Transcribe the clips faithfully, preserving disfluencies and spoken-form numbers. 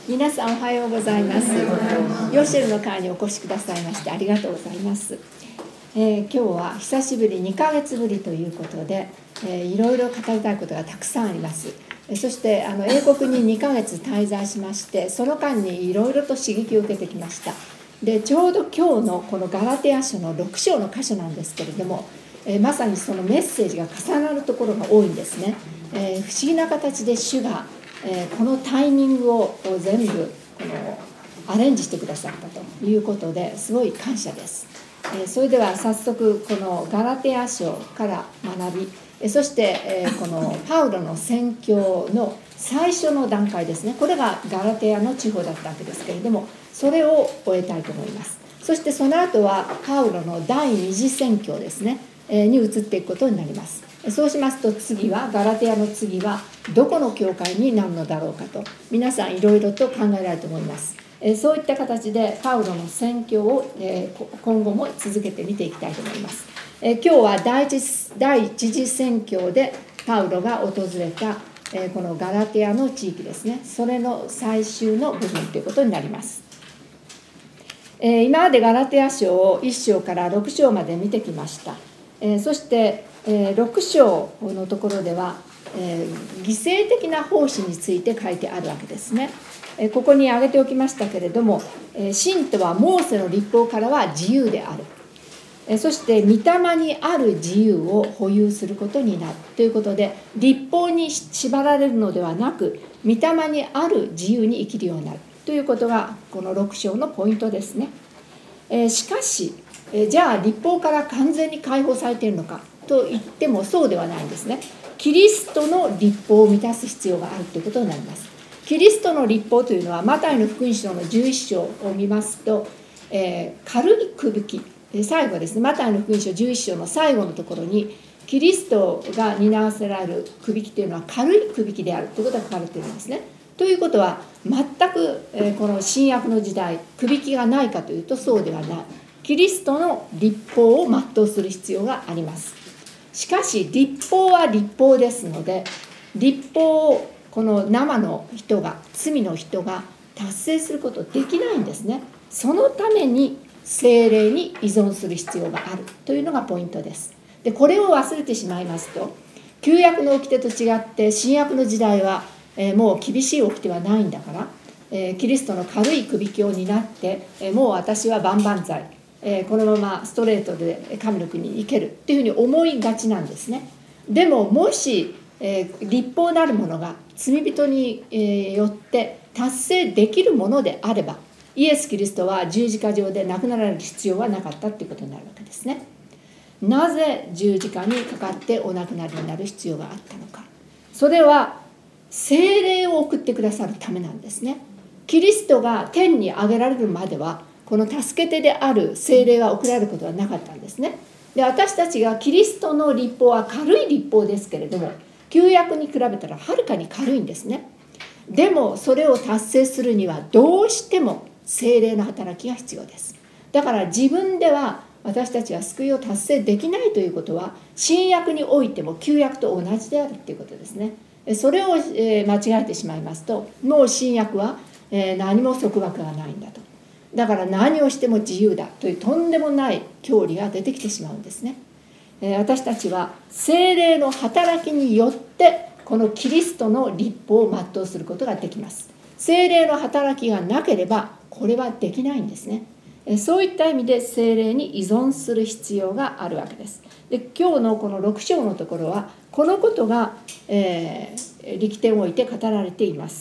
皆さんおはようございます。ヨシェルの会にお越しくださいましてありがとうございます。えー、今日は久しぶりにかげつぶりということで、えー、いろいろ語りたいことがたくさんあります。えー、そしてあの英国ににかげつ滞在しまして、その間にいろいろと刺激を受けてきました。でちょうど今日のこのガラテヤ書のろく章の箇所なんですけれども、えー、まさにそのメッセージが重なるところが多いんですね。えー、不思議な形で主がえー、このタイミングを全部このアレンジしてくださったということですごい感謝です。えー、それでは早速このガラテヤ書から学び、えー、そして、えー、このパウロの宣教の最初の段階ですね。これがガラテヤの地方だったわけですけれども、それを終えたいと思います。そしてその後はパウロの第二次宣教ですね、えー、に移っていくことになります。そうしますと次はガラテヤの次はどこの教会になるのだろうかと皆さんいろいろと考えられると思います。そういった形でパウロの宣教を今後も続けて見ていきたいと思います。今日は第一第一次宣教でパウロが訪れたこのガラテヤの地域ですね、それの最終の部分ということになります。今までガラテヤ書をいっ章からろく章まで見てきました。そしてろく章のところでは犠牲的な奉仕について書いてあるわけですね。ここに挙げておきましたけれども、信とはモーセの律法からは自由である、そして御霊にある自由を保有することになるということで、律法に縛られるのではなく御霊にある自由に生きるようになるということがこのろく章のポイントですね。しかしじゃあ律法から完全に解放されているのかと言ってもそうではないんですね。キリストの律法を満たす必要があるということになります。キリストの律法というのはマタイの福音書のじゅういっ章を見ますと、えー、軽いくびき、最後ですね、マタイの福音書じゅういっ章の最後のところにキリストが担わせられるくびきというのは軽いくびきであるということが書かれているんですね。ということは全く、えー、この新約の時代くびきがないかというとそうではない。キリストの律法を全うする必要があります。しかし律法は律法ですので、律法をこの生の人が罪の人が達成することできないんですね。そのために聖霊に依存する必要があるというのがポイントです。でこれを忘れてしまいますと、旧約の掟と違って新約の時代は、えー、もう厳しい掟はないんだから、えー、キリストの軽いくびきを担って、えー、もう私は万々歳、えー、このままストレートで神の国に行けるっていうふうに思いがちなんですね。でももし、えー、律法なるものが罪人に、えー、よって達成できるものであれば、イエス・キリストは十字架上で亡くなられる必要はなかったっていうことになるわけですね。なぜ十字架にかかってお亡くなりになる必要があったのか。それは聖霊を送ってくださるためなんですね。キリストが天に上げられるまではこの助け手である聖霊は送られることはなかったんですね。で私たちがキリストの律法は軽い律法ですけれども、旧約に比べたらはるかに軽いんですね。でもそれを達成するにはどうしても聖霊の働きが必要です。だから自分では私たちは救いを達成できないということは、新約においても旧約と同じであるということですね。それを間違えてしまいますと、もう新約は何も束縛がないんだと、だから何をしても自由だというとんでもない教理が出てきてしまうんですね。私たちは聖霊の働きによってこのキリストの律法を全うすることができます。聖霊の働きがなければこれはできないんですね。そういった意味で聖霊に依存する必要があるわけです。で今日のこのろく章のところはこのことが、えー、力点を置いて語られています。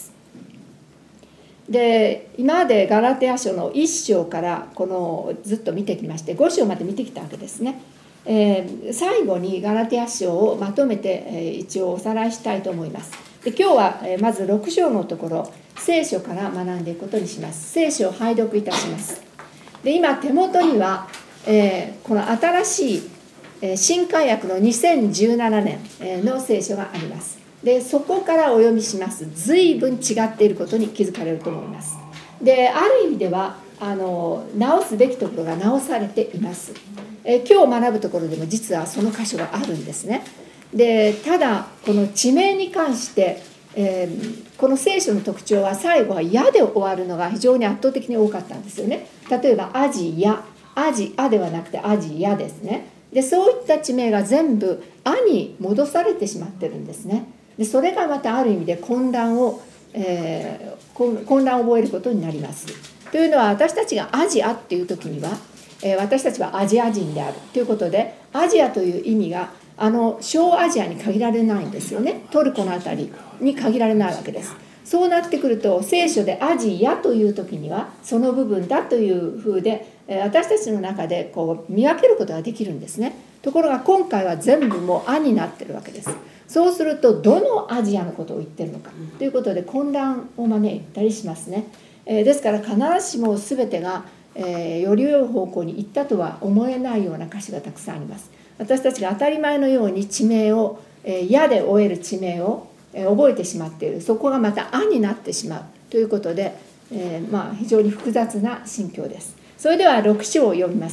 で今までガラテヤ書のいっ章からこのずっと見てきまして、ご章まで見てきたわけですね。えー、最後にガラテヤ書をまとめて、えー、一応おさらいしたいと思います。で今日は、えー、まずろく章のところ聖書から学んでいくことにします。聖書を拝読いたします。で今手元には、えー、この新しい、えー、新改訳のにせんじゅうななねんの聖書があります。でそこからお読みします。随分違っていることに気づかれると思います。である意味ではあの直すべきところが直されています。え今日学ぶところでも実はその箇所があるんですね。でただこの地名に関してえー、この聖書の特徴は最後は「や」で終わるのが非常に圧倒的に多かったんですよね。例えばアジヤ、アジアではなくてアジヤですね。でそういった地名が全部「あ」に戻されてしまってるんですね。でそれがまたある意味で混乱を、えー、混乱を覚えることになります。というのは、私たちがアジアっていう時には、えー、私たちはアジア人であるということで、アジアという意味があの小アジアに限られないんですよね。トルコのあたりに限られないわけです。そうなってくると、聖書でアジアという時にはその部分だというふうで、私たちの中でこう見分けることができるんですね。ところが今回は全部もう「あ」になってるわけです。そうすると、どのアジアのことを言ってるのかということで混乱を招いたりしますね。えー、ですから必ずしも全てが、えー、より良い方向に行ったとは思えないような歌詞がたくさんあります。私たちが当たり前のように地名を「や」で終える地名を覚えてしまっている。そこがまた「あ」になってしまうということで、えー、まあ非常に複雑な心境です。それではろく章を読みます。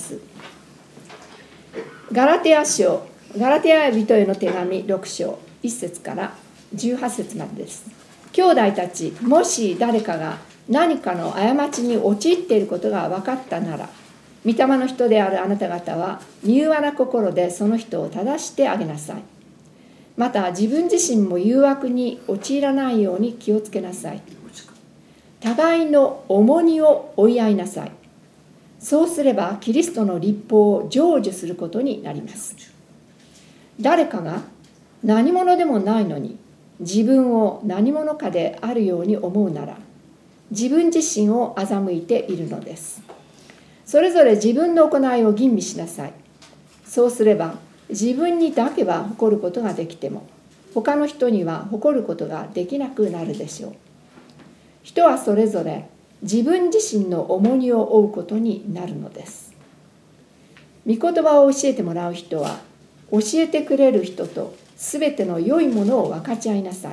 ガラテヤ書、ガラテヤ人への手紙ろく章いっ節からじゅうはち節までです。兄弟たち、もし誰かが何かの過ちに陥っていることが分かったなら、御霊の人であるあなた方は柔和な心でその人を正してあげなさい。また自分自身も誘惑に陥らないように気をつけなさい。互いの重荷を負い合いなさい。そうすればキリストの律法を成就することになります。誰かが何者でもないのに自分を何者かであるように思うなら、自分自身を欺いているのです。それぞれ自分の行いを吟味しなさい。そうすれば自分にだけは誇ることができても、他の人には誇ることができなくなるでしょう。人はそれぞれ自分自身の重荷を負うことになるのです。御言葉を教えてもらう人は、教えてくれる人とすべての良いものを分かち合いなさい。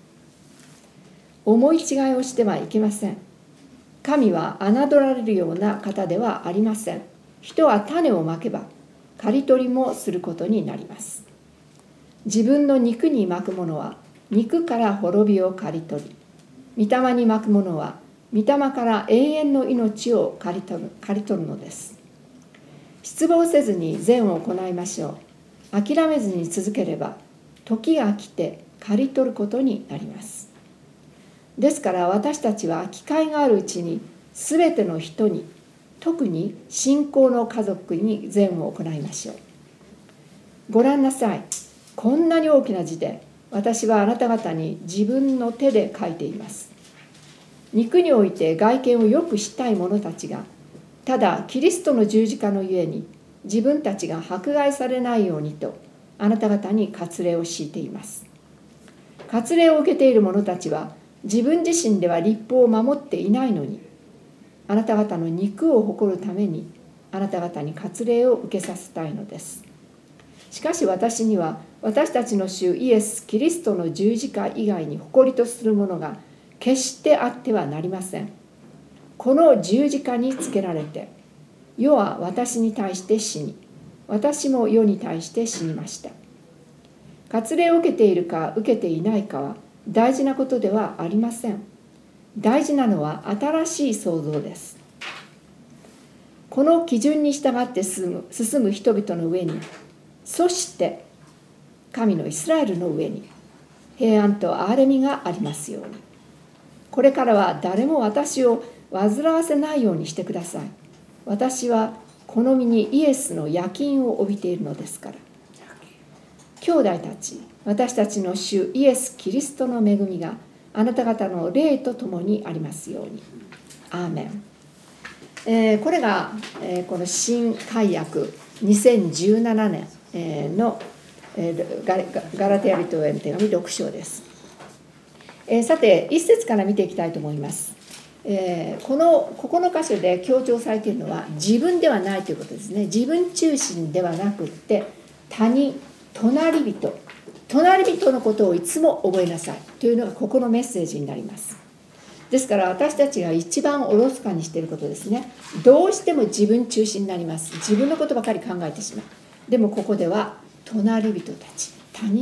思い違いをしてはいけません。神は侮られるような方ではありません。人は種をまけば刈り取りもすることになります。自分の肉にまくものは肉から滅びを刈り取り、御霊にまくものは御霊から永遠の命を刈り取る、刈り取るのです。失望せずに善を行いましょう。諦めずに続ければ時が来て刈り取ることになります。ですから私たちは機会があるうちにすべての人に、特に信仰の家族に善を行いましょう。ご覧なさい。こんなに大きな字で私はあなた方に自分の手で書いています。肉において外見をよくしたい者たちが、ただキリストの十字架のゆえに自分たちが迫害されないようにとあなた方に割礼を敷いています。割礼を受けている者たちは自分自身では律法を守っていないのに、あなた方の肉を誇るためにあなた方に割礼を受けさせたいのです。しかし私には私たちの主イエス・キリストの十字架以外に誇りとするものが決してあってはなりません。この十字架につけられて、世は私に対して死に、私も世に対して死にました。割礼を受けているか受けていないかは大事なことではありません。大事なのは新しい創造です。この基準に従って進む、進む人々の上に、そして神のイスラエルの上に平安と憐れみがありますように。これからは誰も私を煩わせないようにしてください。私はこの身にイエスの夜勤を帯びているのですから。兄弟たち、私たちの主イエス・キリストの恵みがあなた方の霊とともにありますように。アーメン。えー、これが、えー、この新改約にせんじゅうななねん、えー、の、えー、ガ, ガラテヤ人への手紙ろく章です。えー、さていっ節から見ていきたいと思います。えー、このここの箇所で強調されているのは自分ではないということですね。自分中心ではなくって他人、隣人、隣人のことをいつも覚えなさいというのがここのメッセージになります。ですから私たちが一番おろそかにしていることですね。どうしても自分中心になります。自分のことばかり考えてしまう。でもここでは隣人たち、他人、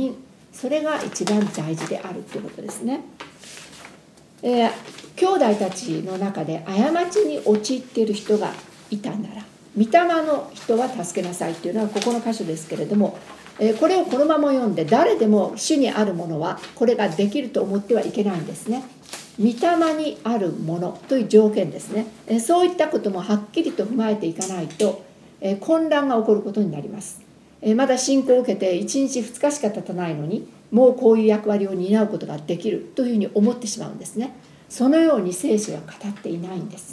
それが一番大事であるということですね。えー、兄弟たちの中で過ちに陥っている人がいたなら、御霊の人は助けなさいというのはここの箇所ですけれども、えー、これをこのまま読んで、誰でも主にあるものはこれができると思ってはいけないんですね。御霊にあるものという条件ですね。えー、そういったこともはっきりと踏まえていかないと、えー、混乱が起こることになります。えー、まだ信仰を受けていちにちふつかしか経たないのに、もうこういう役割を担うことができるというふうに思ってしまうんですね。そのように聖書は語っていないんです。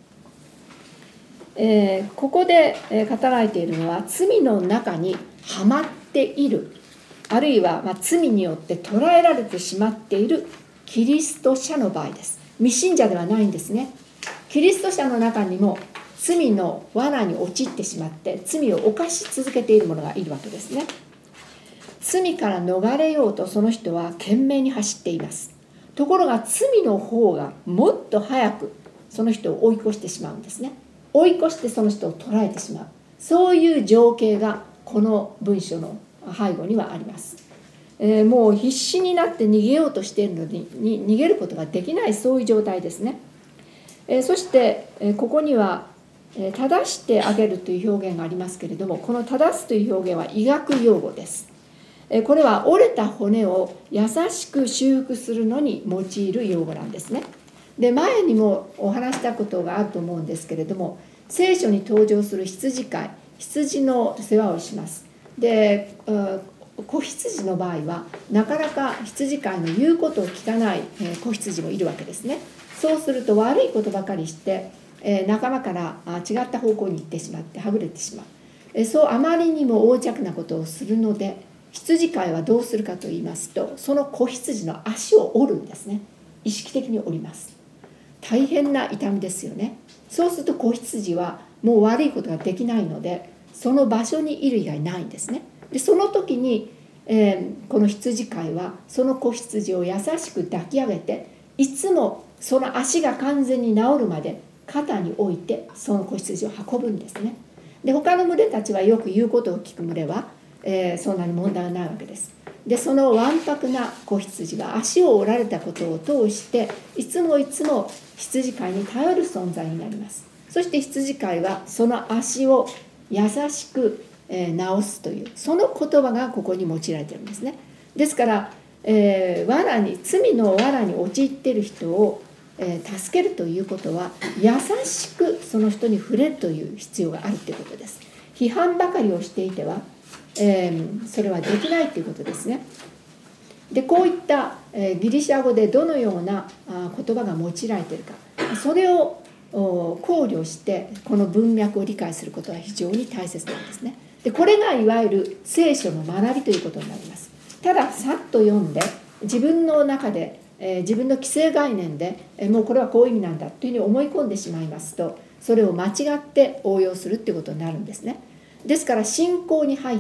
えー、ここで語られているのは、罪の中にはまっている、あるいはまあ罪によって捉えられてしまっているキリスト者の場合です。未信者ではないんですね。キリスト者の中にも罪の罠に陥ってしまって罪を犯し続けている者がいるわけですね。罪から逃れようとその人は懸命に走っています。ところが罪の方がもっと早くその人を追い越してしまうんですね。追い越してその人を捉えてしまう、そういう情景がこの文章の背後にはあります。えー、もう必死になって逃げようとしているのに逃げることができない、そういう状態ですね。えー、そして、えー、ここには正してあげるという表現がありますけれども、この正すという表現は医学用語です。これは折れた骨を優しく修復するのに用いる用語なんですね。で、前にもお話したことがあると思うんですけれども、聖書に登場する羊飼い、羊の世話をします。で、子羊の場合はなかなか羊飼いの言うことを聞かない子羊もいるわけですね。そうすると悪いことばかりして仲間から違った方向に行ってしまってはぐれてしまう。そうあまりにも横着なことをするので、羊飼いはどうするかと言いますと、その子羊の足を折るんですね。意識的に折ります。大変な痛みですよね。そうすると子羊はもう悪いことができないので、その場所にいる以外ないんですね。でその時に、えー、この羊飼いはその子羊を優しく抱き上げて、いつもその足が完全に治るまで肩に置いてその子羊を運ぶんですね。で他の群れたちはよく言うことを聞く群れは、えー、そんなに問題はないわけです。でそのわんぱくな子羊が足を折られたことを通していつもいつも羊飼いに頼る存在になります。そして羊飼いはその足を優しく直すというその言葉がここに用いられているんですね。ですから、えー、藁に罪の藁に陥っている人を、えー、助けるということは優しくその人に触れるという必要があるということです。批判ばかりをしていては、えー、それはできないということですね。でこういった、えー、ギリシャ語でどのようなあ言葉が用いられているか、それを考慮してこの文脈を理解することは非常に大切なんですね。でこれがいわゆる聖書の学びということになります。たださっと読んで自分の中で、えー、自分の既成概念で、えー、もうこれはこういう意味なんだというふうに思い込んでしまいますと、それを間違って応用するということになるんですね。ですから信仰に入って、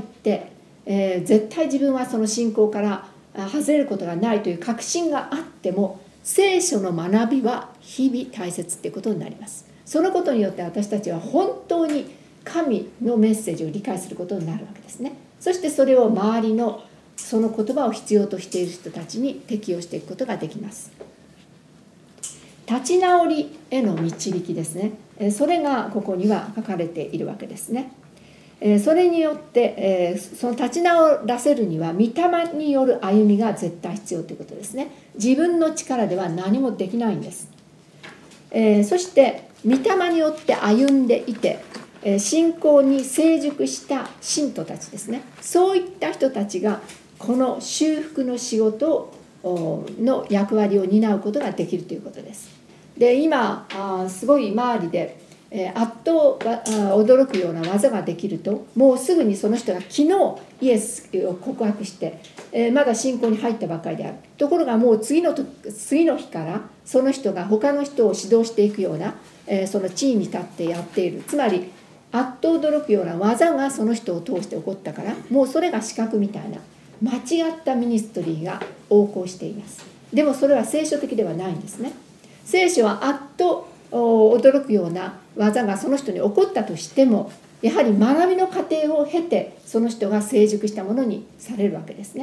えー、絶対自分はその信仰から外れることがないという確信があっても、聖書の学びは日々大切っていうことになります。そのことによって私たちは本当に神のメッセージを理解することになるわけですね。そしてそれを周りのその言葉を必要としている人たちに適用していくことができます。立ち直りへの導きですね。それがここには書かれているわけですね。それによってその立ち直らせるには御霊による歩みが絶対必要ということですね。自分の力では何もできないんです。そして御霊によって歩んでいて信仰に成熟した信徒たちですね、そういった人たちがこの修復の仕事の役割を担うことができるということです。で今すごい周りであっと驚くような技ができると、もうすぐにその人が昨日イエスを告白してまだ信仰に入ったばかりである。ところがもう次のと次の日からその人が他の人を指導していくようなその地位に立ってやっている。つまりあっと驚くような技がその人を通して起こったから、もうそれが資格みたいな間違ったミニストリーが横行しています。でもそれは聖書的ではないんですね。聖書はあっと驚くような技がその人に起こったとしても、やはり学びの過程を経てその人が成熟したものにされるわけですね。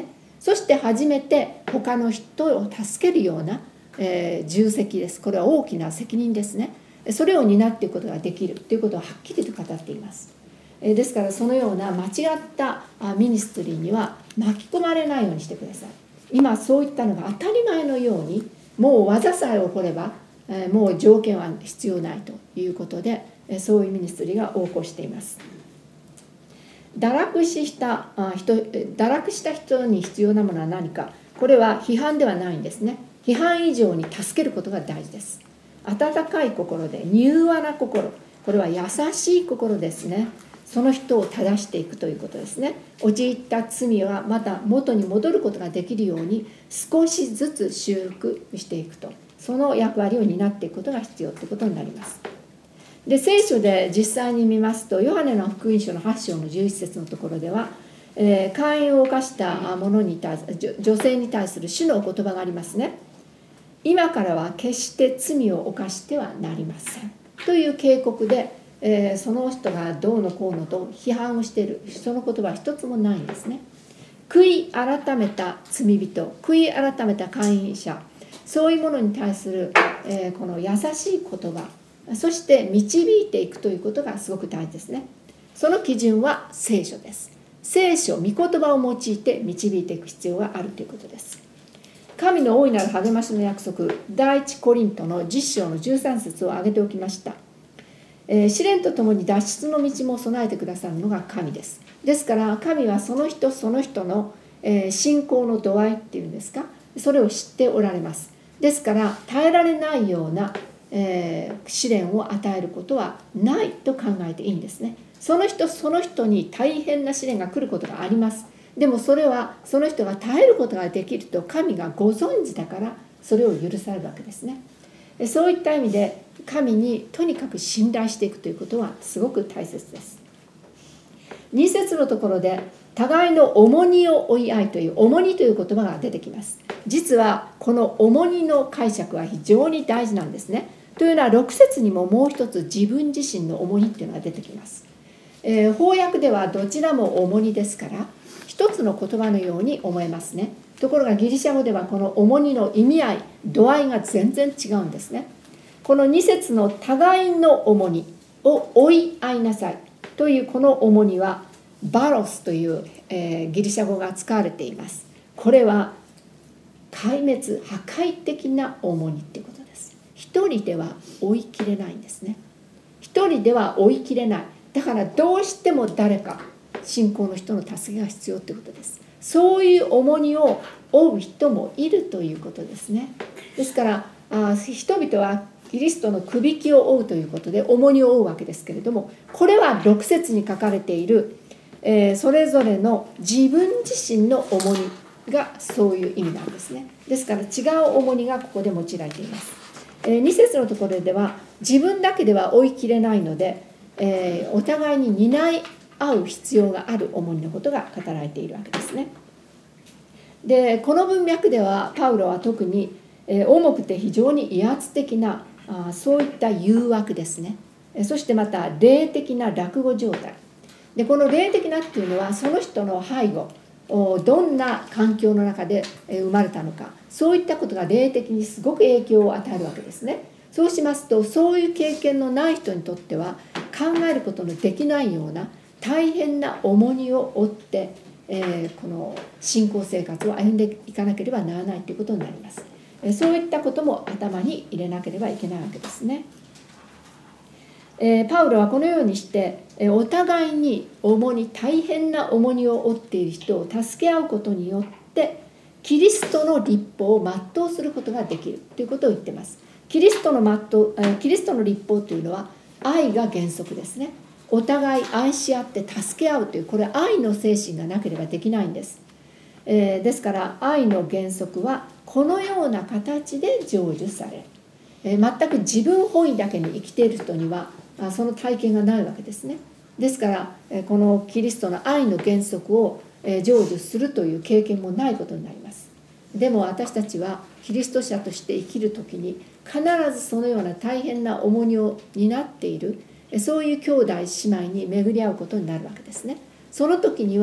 そして初めて他の人を助けるような、えー、重責です。これは大きな責任ですね。それを担っていくことができるということをはっきりと語っています。ですからそのような間違ったミニストリーには巻き込まれないようにしてください。今そういったのが当たり前のように、もう技さえ起こればもう条件は必要ないということで、そういうミニストリーが横行しています。堕落した人、堕落した人に必要なものは何か。これは批判ではないんですね。批判以上に助けることが大事です。温かい心で柔和な心、これは優しい心ですね。その人を正していくということですね。陥った罪はまた元に戻ることができるように少しずつ修復していくと、その役割を担っていくことが必要ということになります。で、聖書で実際に見ますと、ヨハネの福音書のはち章のじゅういち節のところでは、えー、姦淫を犯した者に対する女性に対する主のお言葉がありますね。今からは決して罪を犯してはなりませんという警告で、えー、その人がどうのこうのと批判をしている、その言葉は一つもないんですね。悔い改めた罪人、悔い改めた姦淫者、そういうものに対する、えー、この優しい言葉、そして導いていくということがすごく大事ですね。その基準は聖書です。聖書、御言葉を用いて導いていく必要があるということです。神の大いなる励ましの約束、第一コリントのじゅっ章のじゅうさん節を挙げておきました。えー、試練とともに脱出の道も備えてくださるのが神です。ですから神はその人その人の、えー、信仰の度合いっていうんですか、それを知っておられます。ですから耐えられないような、えー、試練を与えることはないと考えていいんですね。その人その人に大変な試練が来ることがあります。でもそれはその人が耐えることができると神がご存知だからそれを許されるわけですね。そういった意味で神にとにかく信頼していくということはすごく大切です。に節のところで互いの重荷を負い合いという重荷という言葉が出てきます。実はこの重荷の解釈は非常に大事なんですね。というのはろく節にももう一つ自分自身の重荷っていうのが出てきます。えー、翻訳ではどちらも重荷ですから一つの言葉のように思えますね。ところがギリシャ語ではこの重荷の意味合い、度合いが全然違うんですね。このに節の互いの重荷を追い合いなさいというこの重荷はバロスという、えー、ギリシャ語が使われています。これは壊滅、破壊的な重荷っていうことです。一人では追いきれないんですね。一人では追いきれない。だからどうしても誰か信仰の人の助けが必要ということです。そういう重荷を負う人もいるということですね。ですからあ人々はキリストのくびきを負うということで重荷を負うわけですけれども、これはろく節に書かれている、えー、それぞれの自分自身の重荷がそういう意味なんですね。ですから違う重荷がここで用いられています。えー、に節のところでは自分だけでは追いきれないので、えー、お互いに担い合う必要がある重荷のことが語られているわけですね。でこの文脈ではパウロは特に、えー、重くて非常に威圧的なあそういった誘惑ですね。そしてまた霊的な落語状態で、この霊的なっていうのはその人の背後、どんな環境の中で生まれたのか、そういったことが霊的にすごく影響を与えるわけですね。そうしますとそういう経験のない人にとっては考えることのできないような大変な重荷を負って、えー、この信仰生活を歩んでいかなければならないということになります。そういったことも頭に入れなければいけないわけですね。えー、パウロはこのようにして、えー、お互いに重荷、大変な重荷を負っている人を助け合うことによってキリストの律法を全うすることができるということを言っています。キリストの全う、えー、キリストの律法というのは愛が原則ですね。お互い愛し合って助け合うという、これ愛の精神がなければできないんです。えー、ですから愛の原則はこのような形で成就され、えー、全く自分本位だけに生きている人にはその体験がないわけですね。ですからこのキリストの愛の原則を成就するという経験もないことになります。でも私たちはキリスト者として生きるときに必ずそのような大変な重荷を担っている、そういう兄弟姉妹に巡り合うことになるわけですね。その時には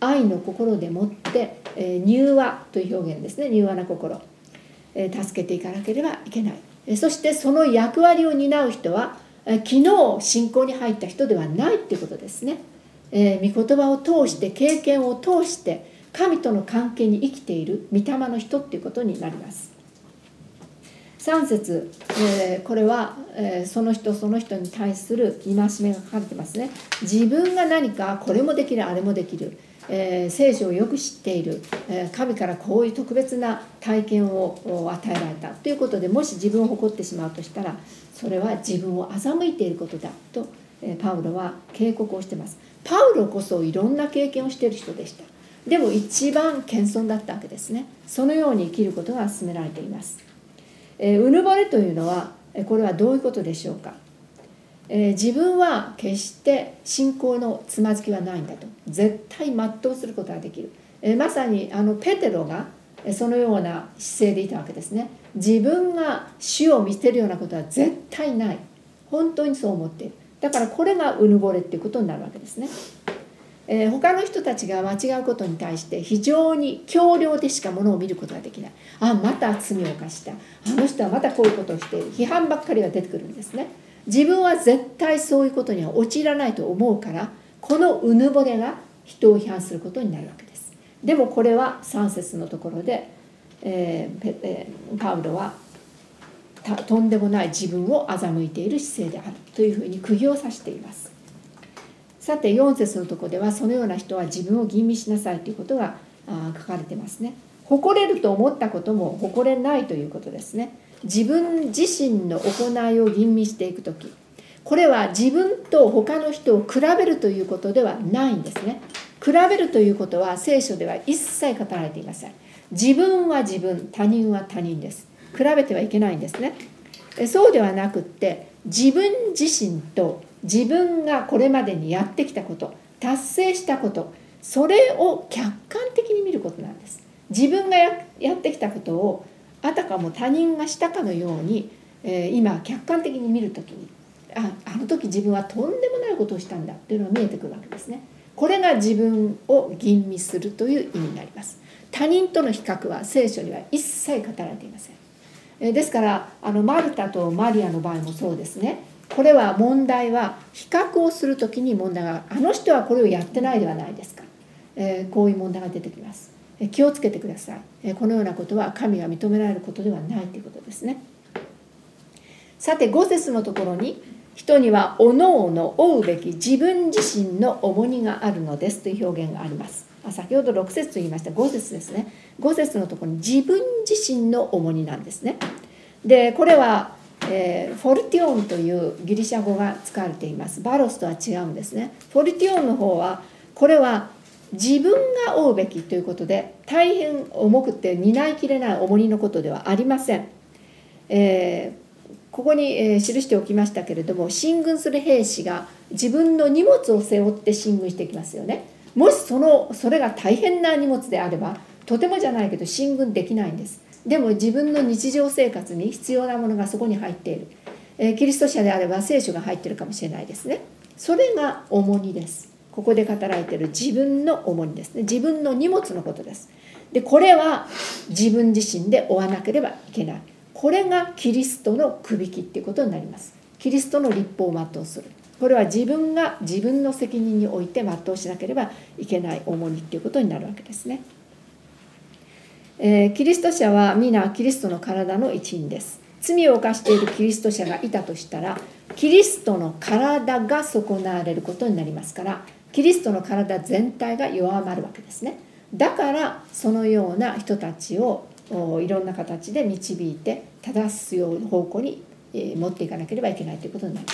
愛の心でもって、えー、柔和という表現ですね、柔和な心、えー、助けていかなければいけない。えー、そしてその役割を担う人は、えー、昨日信仰に入った人ではないということですね。えー、御言葉を通して、経験を通して神との関係に生きている御霊の人ということになります。さん節、えー、これは、えー、その人その人に対する戒めが書かれてますね。自分が何かこれもできるあれもできる、えー、聖書をよく知っている、えー、神からこういう特別な体験を与えられたということで、もし自分を誇ってしまうとしたら、それは自分を欺いていることだと、えー、パウロは警告をしています。パウロこそいろんな経験をしている人でした。でも一番謙遜だったわけですね。そのように生きることが勧められています。えー、うぬぼれというのは、これはどういうことでしょうか。えー、自分は決して信仰のつまずきはないんだと、絶対全うすることができる。えー、まさにあのペテロがそのような姿勢でいたわけですね。自分が主を見捨てるようなことは絶対ない。本当にそう思っている。だからこれがうぬぼれっていうことになるわけですね。えー、他の人たちが間違うことに対して非常に強量でしかものを見ることができない。あ、また罪を犯した、あの人はまたこういうことをしている、批判ばっかりが出てくるんですね。自分は絶対そういうことには陥らないと思うから、このうぬぼれが人を批判することになるわけです。でもこれはさん節のところで、えーえー、パウロはとんでもない自分を欺いている姿勢であるというふうに釘を刺しています。さてよん節のところでは、そのような人は自分を吟味しなさいということが書かれてますね。誇れると思ったことも誇れないということですね。自分自身の行いを吟味していくとき、これは自分と他の人を比べるということではないんですね。比べるということは聖書では一切語られていません。自分は自分、他人は他人です。比べてはいけないんですね。そうではなくって、自分自身と自分がこれまでにやってきたこと、達成したこと、それを客観的に見ることなんです。自分が や, やってきたことをあたかも他人がしたかのように、えー、今客観的に見るときに、あ、あの時自分はとんでもないことをしたんだっていうのが見えてくるわけですね。これが自分を吟味するという意味になります。他人との比較は聖書には一切語られていません。えー、ですからあのマルタとマリアの場合もそうですね。これは問題は比較をするときに問題が、あの人はこれをやってないではないですか、えー、こういう問題が出てきます。えー、気をつけてください。えー、このようなことは神が認められることではないということですね。さてご節のところに、人にはおのおの負うべき自分自身の重荷があるのですという表現があります。あ、先ほどろく節と言いましたご節ですね。ご節のところに自分自身の重荷なんですね。でこれはえー、フォルティオンというギリシャ語が使われています。バロスとは違うんですね。フォルティオンの方は、これは自分が負うべきということで、大変重くて担いきれない重荷のことではありません。えー、ここに、えー、記しておきましたけれども、進軍する兵士が自分の荷物を背負って進軍していきますよね。もしそのそれが大変な荷物であれば、とてもじゃないけど進軍できないんです。でも自分の日常生活に必要なものがそこに入っている、えー、キリスト者であれば聖書が入っているかもしれないですね。それが重荷です。ここで語られている自分の重荷ですね。自分の荷物のことです。でこれは自分自身で負わなければいけない。これがキリストのくびきっていうことになります。キリストの律法を全うする、これは自分が自分の責任において全うしなければいけない重荷っていうことになるわけですね。えー、キリスト者は皆キリストの体の一員です。罪を犯しているキリスト者がいたとしたら、キリストの体が損なわれることになりますから、キリストの体全体が弱まるわけですね。だからそのような人たちをいろんな形で導いて正すような方向に持っていかなければいけないということになります。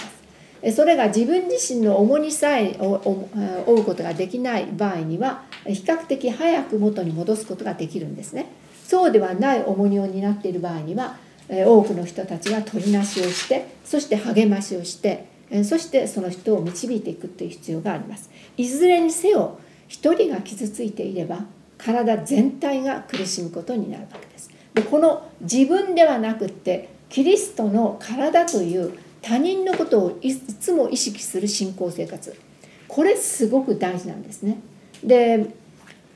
それが自分自身の重荷さえ負うことができない場合には、比較的早く元に戻すことができるんですね。そうではない重荷を担っている場合には、多くの人たちが取りなしをして、そして励ましをして、そしてその人を導いていくという必要があります。いずれにせよ、一人が傷ついていれば体全体が苦しむことになるわけです。でこの自分ではなくってキリストの体という他人のことをいつも意識する信仰生活、これすごく大事なんですね。で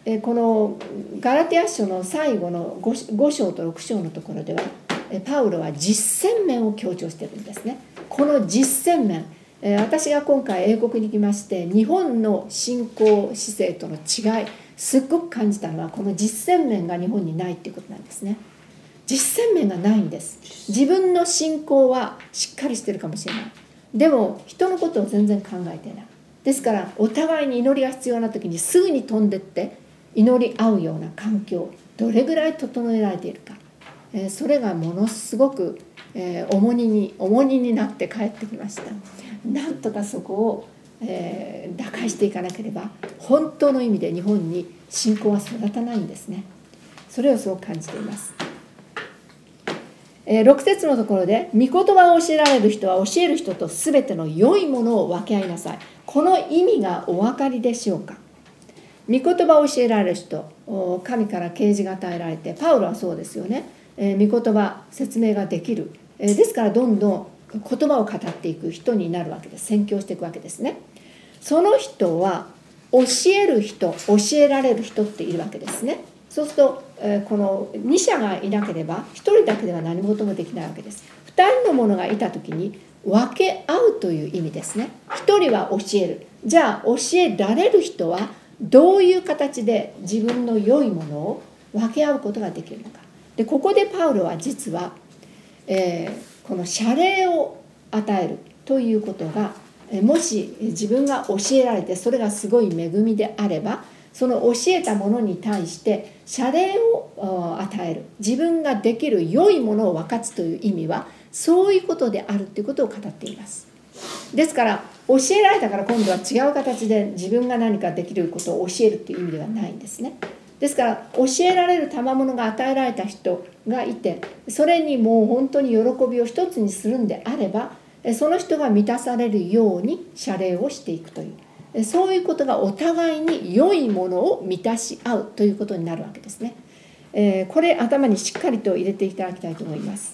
このガラテヤ書の最後の 5, 5章とろく章のところではパウロは実践面を強調しているんですね。この実践面、私が今回英国に来まして日本の信仰姿勢との違いすっごく感じたのは、この実践面が日本にないっていうことなんですね。実践面がないんです。自分の信仰はしっかりしてるかもしれない、でも人のことを全然考えていない。ですからお互いに祈りが必要な時にすぐに飛んでって祈り合うような環境、どれぐらい整えられているか、えー、それがものすごく、えー、重荷に重荷になって帰ってきました。なんとかそこを、えー、打開していかなければ本当の意味で日本に信仰は育たないんですね。それをそう感じています。えー、ろく節のところで、御言葉を教えられる人は教える人とすべての良いものを分け合いなさい。この意味がお分かりでしょうか。御言葉を教えられる人、神から啓示が与えられて、パウロはそうですよね、えー、御言葉説明ができる、えー、ですからどんどん言葉を語っていく人になるわけです。宣教していくわけですね。その人は教える人、教えられる人っているわけですね。そうすると、えー、このに者がいなければひとりだけでは何事もできないわけです。ふたりの者がいた時に分け合うという意味ですね。ひとりは教える。じゃあ教えられる人はどういう形で自分の良いものを分け合うことができるのか。でここでパウロは実は、えー、この謝礼を与えるということが、もし自分が教えられてそれがすごい恵みであれば、その教えたものに対して謝礼を与える、自分ができる良いものを分かつという意味はそういうことであるということを語っています。ですから教えられたから今度は違う形で自分が何かできることを教えるという意味ではないんですね。ですから教えられる賜物が与えられた人がいて、それにもう本当に喜びを一つにするんであれば、その人が満たされるように謝礼をしていくという、そういうことがお互いに良いものを満たし合うということになるわけですね。えー、これ頭にしっかりと入れていただきたいと思います。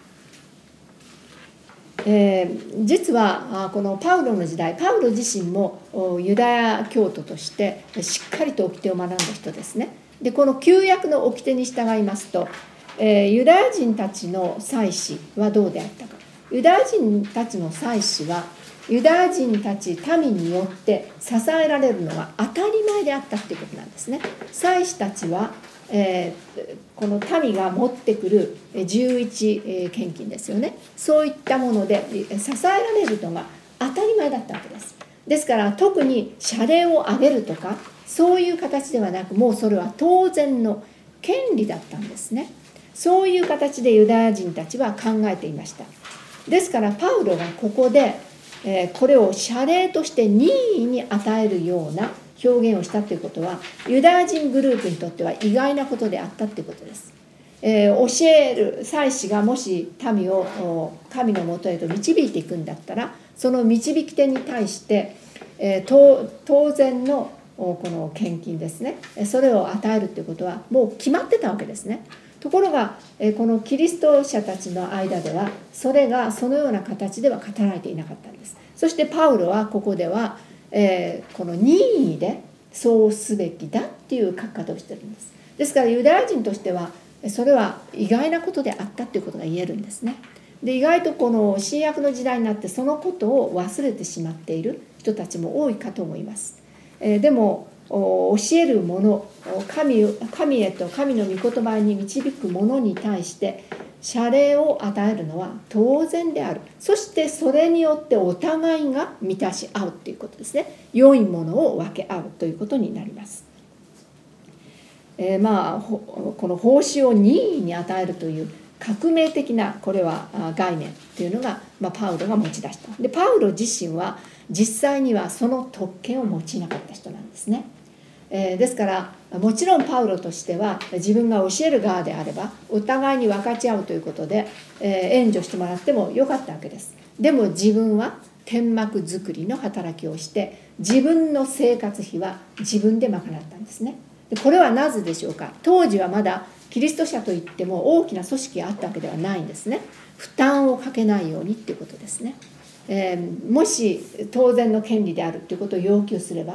えー、実はこのパウロの時代、パウロ自身もユダヤ教徒としてしっかりと掟を学んだ人ですね。でこの旧約の掟に従いますと、えー、ユダヤ人たちの祭司はどうであったか。ユダヤ人たちの祭司はユダヤ人たち民によって支えられるのが当たり前であったということなんですね。祭司たちは、えー、この民が持ってくる十一献金ですよね、そういったもので支えられるのが当たり前だったわけです。ですから特に謝礼を上げるとかそういう形ではなく、もうそれは当然の権利だったんですね。そういう形でユダヤ人たちは考えていました。ですからパウロがここでこれを謝礼として任意に与えるような表現をしたということは、ユダヤ人グループにとっては意外なことであったということです。えー、教える祭司がもし民を神のもとへと導いていくんだったら、その導き手に対して、えー、当然のこの献金ですね、それを与えるということはもう決まってたわけですね。ところがこのキリスト者たちの間ではそれがそのような形では語られていなかったんです。そしてパウロはここでは、えー、この任意でそうすべきだっていう書き方をしてるんです。ですからユダヤ人としてはそれは意外なことであったということが言えるんですね。で意外とこの新約の時代になってそのことを忘れてしまっている人たちも多いかと思います。えー、でも教えるもの、 神, 神へと神の御言葉に導くものに対して謝礼を与えるのは当然である。そしてそれによってお互いが満たし合うということですね。良いものを分け合うということになります。えー、まあこの奉仕を任意に与えるという革命的なこれは概念というのが、まあ、パウロが持ち出した。でパウロ自身は実際にはその特権を持ちなかった人なんですね。えー、ですからもちろんパウロとしては自分が教える側であればお互いに分かち合うということで、えー、援助してもらってもよかったわけです。でも自分は天幕作りの働きをして自分の生活費は自分で賄ったんですね。でこれはなぜでしょうか。当時はまだキリスト者といっても大きな組織があったわけではないんですね。負担をかけないようにっていうことですね。えー、もし当然の権利であるということを要求すれば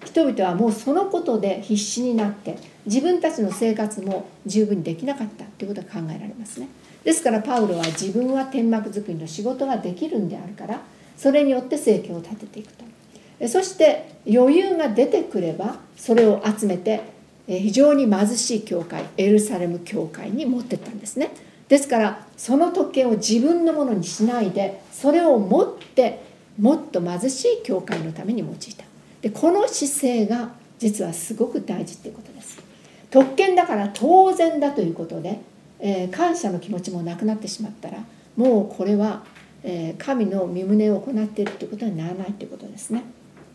人々はもうそのことで必死になって自分たちの生活も十分にできなかったということが考えられますね。ですからパウロは自分は天幕作りの仕事ができるんであるからそれによって生計を立てていくと。そして余裕が出てくればそれを集めて非常に貧しい教会エルサレム教会に持ってったんですね。ですからその特権を自分のものにしないでそれを持ってもっと貧しい教会のために用いた。でこの姿勢が実はすごく大事っていうことです。特権だから当然だということで、えー、感謝の気持ちもなくなってしまったらもうこれは、えー、神の御胸を行っているということにならないということですね。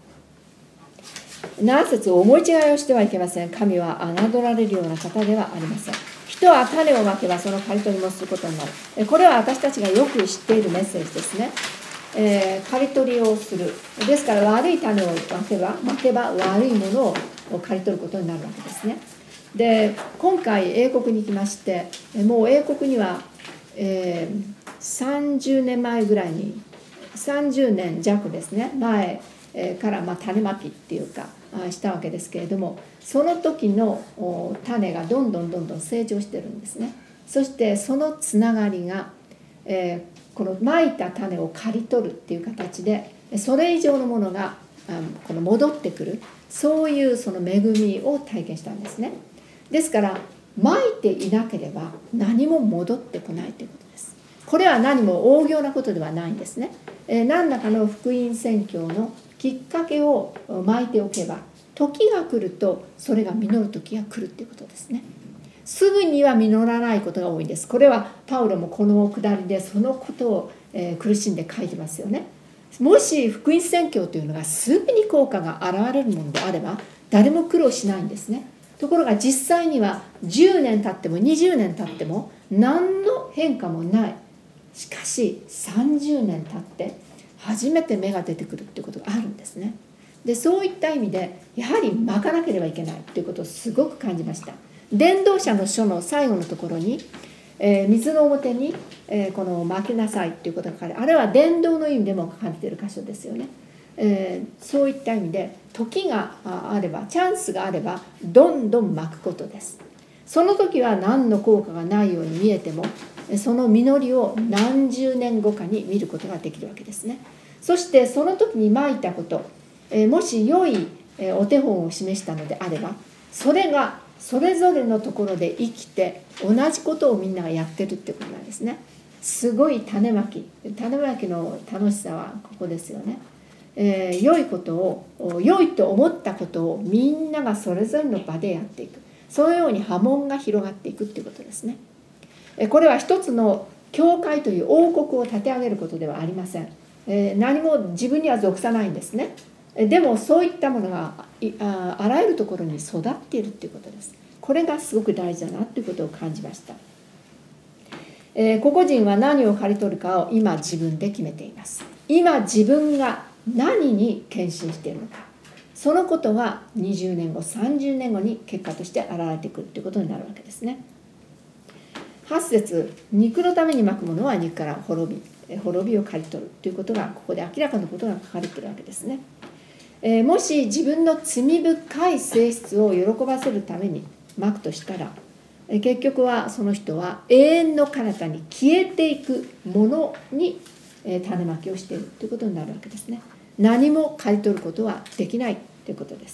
なな節を思い違いをしてはいけません。神は侮られるような方ではありません。人は種をまけばその刈り取りもすることになる。これは私たちがよく知っているメッセージですね。えー、刈り取りをする。ですから悪い種をまけばまけば悪いものを刈り取ることになるわけですね。で今回英国に来ましてもう英国には、えー、さんじゅうねんまえぐらいにさんじゅうねん弱ですね前からまあ種まきっていうかしたわけですけれども、その時の種がどんどんどんどん成長してるんですね。そしてそのつながりが、えー、このまいた種を刈り取るっていう形でそれ以上のものがこの戻ってくる、そういうその恵みを体験したんですね。ですからまいていなければ何も戻ってこないということです。これは何も大行なことではないんですね。えー、何らかの福音宣教のきっかけをまいておけば時が来るとそれが実る時が来るっていうことですね。すぐには実らないことが多いんです。これはパウロもこの下りでそのことを、えー、苦しんで書いてますよね。もし福音宣教というのがすぐに効果が現れるものであれば誰も苦労しないんですね。ところが実際にはじゅうねん経ってもにじゅうねん経っても何の変化もない。しかしさんじゅうねん経って初めて芽が出てくるっていうことがあるんですね。でそういった意味でやはりまかなければいけないということをすごく感じました。伝道者の書の最後のところに、えー、水の表に、えー、このまきなさいっていうことが書かれ、あれは伝道の意味でも書かれている箇所ですよね。えー、そういった意味で時があればチャンスがあればどんどんまくことです。その時は何の効果がないように見えてもその実りを何十年後かに見ることができるわけですね。そしてその時にまいたこと、えもし良いお手本を示したのであればそれがそれぞれのところで生きて同じことをみんながやってるってことなんですね。すごい種まき種まきの楽しさはここですよね。えー、良いことを良いと思ったことをみんながそれぞれの場でやっていく、そのように波紋が広がっていくっていうことですね。これは一つの教会という王国を立て上げることではありません。えー、何も自分には属さないんですね。でもそういったものが あ, あらゆるところに育っているということです。これがすごく大事だなということを感じました。えー、個々人は何を刈り取るかを今自分で決めています。今自分が何に献身しているのか、そのことがにじゅうねんごさんじゅうねんごに結果として現れてくるということになるわけですね。はち節、肉のためにまくものは肉から滅び滅びを刈り取るということがここで明らかなことが書かれているわけですね。えー、もし自分の罪深い性質を喜ばせるためにまくとしたら、えー、結局はその人は永遠の彼方に消えていくものに、えー、種まきをしているということになるわけですね。何も刈り取ることはできないということです。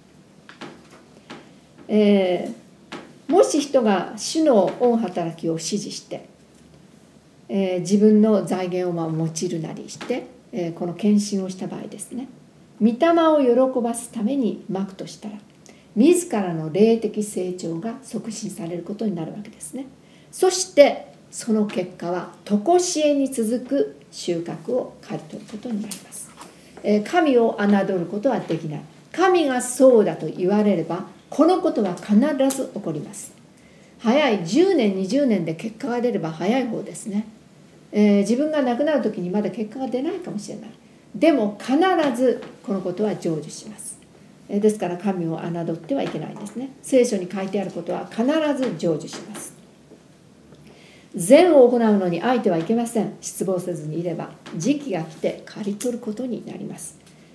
えー、もし人が主の御働きを支持して、えー、自分の財源を用いるなりして、えー、この献身をした場合ですね、御霊を喜ばすためにまくとしたら自らの霊的成長が促進されることになるわけですね。そしてその結果は常しえに続く収穫を刈り取ることになります。神を侮ることはできない。神がそうだと言われればこのことは必ず起こります。早いじゅうねんにじゅうねんで結果が出れば早い方ですね。えー、自分が亡くなる時にまだ結果が出ないかもしれない。でも必ずこのことは成就します。えー、ですから神を侮ってはいけないんですね。聖書に書いてあることは必ず成就します。善を行うのに相手はいけません。失望せずにいれば時期が来て刈り取ることになります。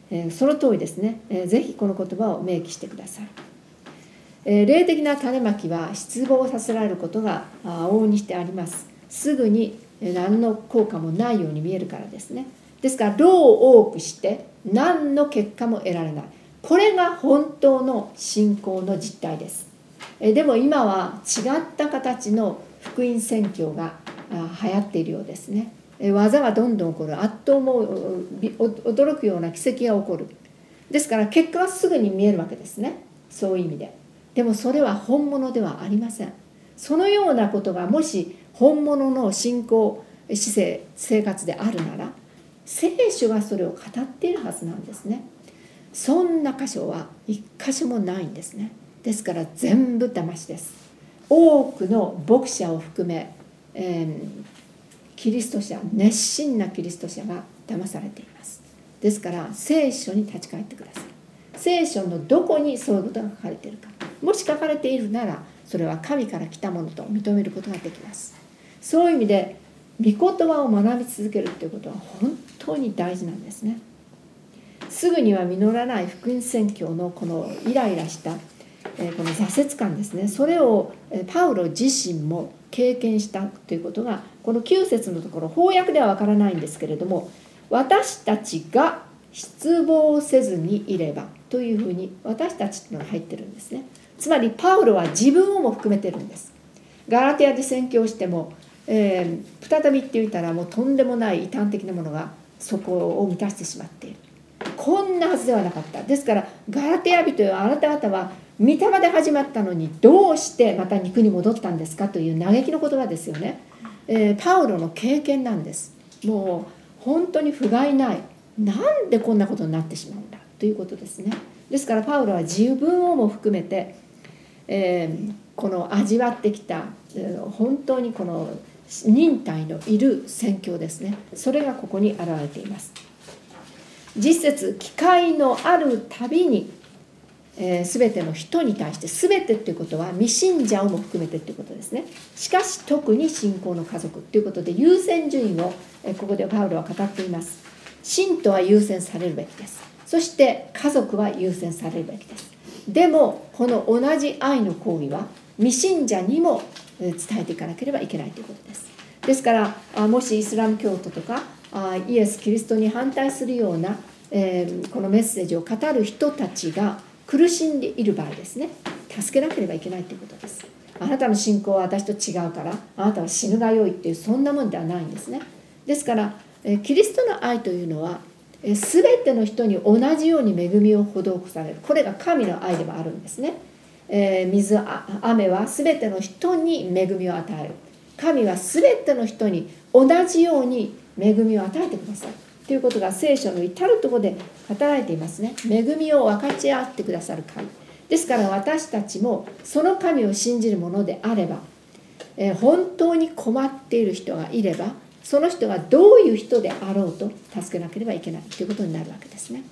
えー、その通りですね、えー、ぜひこの言葉を明記してください。えー、霊的な種まきは失望させられることが往々にしてあります。すぐに何の効果もないように見えるからですね。ですから労を多くして何の結果も得られない、これが本当の信仰の実態です。えー、でも今は違った形の福音宣教が流行っているようですね。技がどんどん起こる、圧倒も驚くような奇跡が起こる。ですから結果はすぐに見えるわけですね、そういう意味で。でもそれは本物ではありません。そのようなことがもし本物の信仰姿勢生活であるなら、聖書がそれを語っているはずなんですね。そんな箇所は一箇所もないんですね。ですから全部騙しです。多くの牧者を含め、えーキリスト者、熱心なキリスト者が騙されています。ですから聖書に立ち返ってください。聖書のどこにそういうことが書かれているか、もし書かれているならそれは神から来たものと認めることができます。そういう意味で御言葉を学び続けるということは本当に大事なんですね。すぐには実らない福音宣教のこのイライラしたこの挫折感ですね、それをパウロ自身も経験したということがこのきゅう節のところ、翻訳ではわからないんですけれども、私たちが失望せずにいればというふうに私たちというのが入ってるんですね。つまりパウロは自分をも含めてるんです。ガラテヤで宣教しても、えー、再びって言ったらもうとんでもない異端的なものがそこを満たしてしまっている。こんなはずではなかった。ですからガラテヤ人よ、あなた方は御霊で始まったのにどうしてまた肉に戻ったんですかという嘆きの言葉ですよね。えー、パウロの経験なんです。もう本当に不甲斐ない、なんでこんなことになってしまうんだということですね。ですからパウロは自分をも含めて、えー、この味わってきた、えー、本当にこの忍耐のいる宣教ですね、それがここに現れています。実節、機会のあるたびにえー、全ての人に対して、全てということは未信者をも含めてということですね。しかし特に信仰の家族ということで優先順位を、えー、ここでパウロは語っています。信徒は優先されるべきです。そして家族は優先されるべきです。でもこの同じ愛の行為は未信者にも伝えていかなければいけないということです。ですからあもしイスラム教徒とかあイエス・キリストに反対するような、えー、このメッセージを語る人たちが苦しんでいる場合ですね、助けなければいけないということです。あなたの信仰は私と違うからあなたは死ぬがよいっていう、そんなもんではないんですね。ですからキリストの愛というのは全ての人に同じように恵みを施される、これが神の愛でもあるんですね。えー、水雨は全ての人に恵みを与える。神は全ての人に同じように恵みを与えてくださいということが聖書の至るところで働いていますね。恵みを分かち合ってくださる神ですから、私たちもその神を信じるものであれば、えー、本当に困っている人がいればその人がどういう人であろうと助けなければいけないということになるわけですね。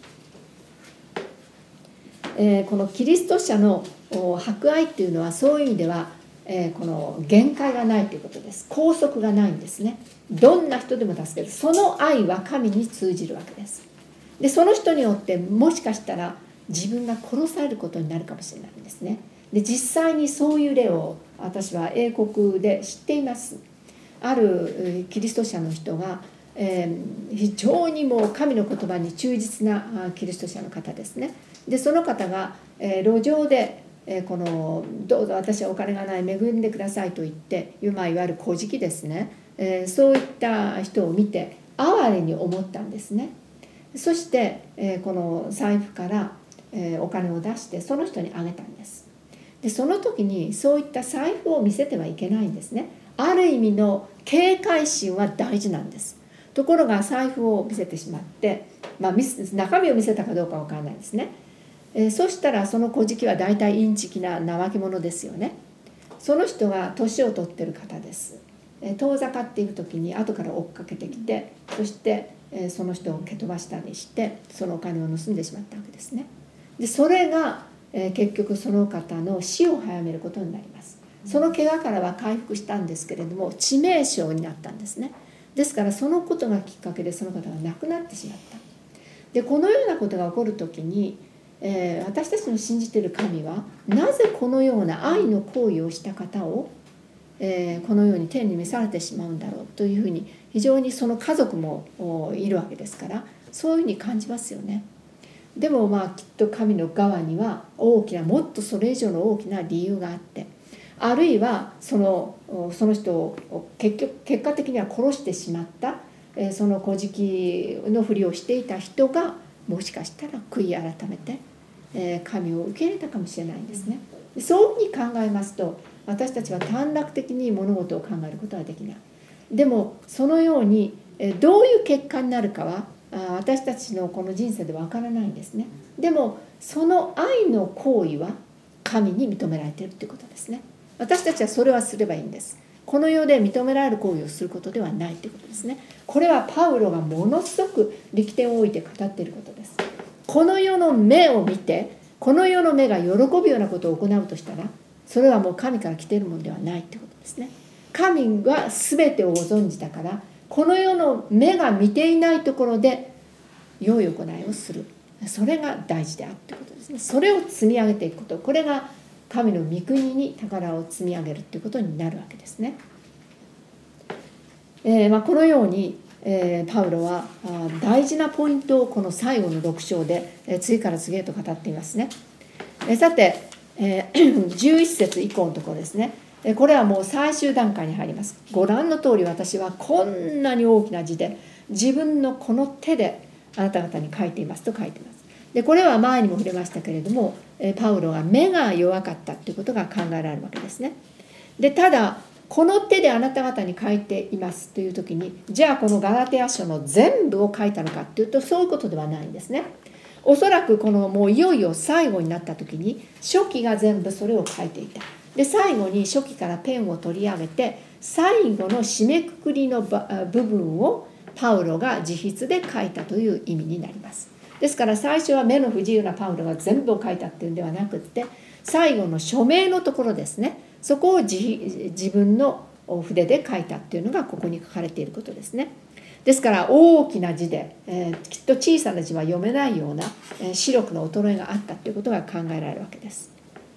えー、このキリスト者の博愛っていうのはそういう意味では、えー、この限界がないということです。拘束がないんですね。どんな人でも助ける、その愛は神に通じるわけです。でその人によってもしかしたら自分が殺されることになるかもしれないんですね。で実際にそういう例を私は英国で知っています。あるキリスト者の人が、えー、非常にもう神の言葉に忠実なキリスト者の方ですね。でその方が、えー、路上で、えー、このどうぞ私はお金がない恵んでくださいと言って、まあ、いわゆる小じですね、えー、そういった人を見て哀れに思ったんですね。そして、えー、この財布から、えー、お金を出してその人にあげたんです。でその時にそういった財布を見せてはいけないんですね。ある意味の警戒心は大事なんです。ところが財布を見せてしまって、まあ、中身を見せたかどうかわからないですね。えー、そしたらその小じは大体インチキな怠け者ですよね。その人が年を取ってる方です。えー、遠ざかっている時に後から追っかけてきて、そして、えー、その人を蹴飛ばしたりしてそのお金を盗んでしまったわけですね。でそれが、えー、結局その方の死を早めることになります。その怪我からは回復したんですけれども致命傷になったんですね。ですからそのことがきっかけでその方が亡くなってしまった。 でこのようなことが起こるときに、えー、私たちの信じている神はなぜこのような愛の行為をした方を、えー、このように天に召されてしまうんだろうというふうに、非常にその家族もいるわけですから、そういうふうに感じますよね。でもまあきっと神の側には大きな、もっとそれ以上の大きな理由があって、あるいはそのその人を結局結果的には殺してしまった、えー、その小じのふりをしていた人がもしかしたら悔い改めて、えー、神を受け入れたかもしれないんですね。そういうふうに考えますと、私たちは短絡的に物事を考えることはできない。でもそのように、えー、どういう結果になるかは私たちのこの人生では分からないんですね。でもその愛の行為は神に認められているということですね。私たちはそれはすればいいんです。この世で認められる行為をすることではないということですね。これはパウロがものすごく力点を置いて語っていることです。この世の目を見て、この世の目が喜ぶようなことを行うとしたら、それはもう神から来ているものではないということですね。神が全てをご存知だから、この世の目が見ていないところで良い行いをする、それが大事であるということですね。それを積み上げていくこと、これが神の御国に宝を積み上げるということになるわけですね。えーまあ、このように、えー、パウロはあ大事なポイントをこの最後のろく章で、えー、次から次へと語っていますね。えー、さて、えー、じゅういち節以降のところですね。これはもう最終段階に入ります。ご覧の通り、私はこんなに大きな字で自分のこの手であなた方に書いていますと書いています。でこれは前にも触れましたけれども、パウロが目が弱かったということが考えられるわけですね。でただこの手であなた方に書いていますという時に、じゃあこのガラテヤ書の全部を書いたのかというと、そういうことではないんですね。おそらくこのもういよいよ最後になった時に初期が全部それを書いていた。で最後に初期からペンを取り上げて、最後の締めくくりの部分をパウロが自筆で書いたという意味になります。ですから最初は目の不自由なパウロが全部を書いたっていうんではなくって、最後の署名のところですね、そこを 自, 自分の筆で書いたっていうのがここに書かれていることですね。ですから大きな字で、えー、きっと小さな字は読めないような、えー、視力の衰えがあったということが考えられるわけです。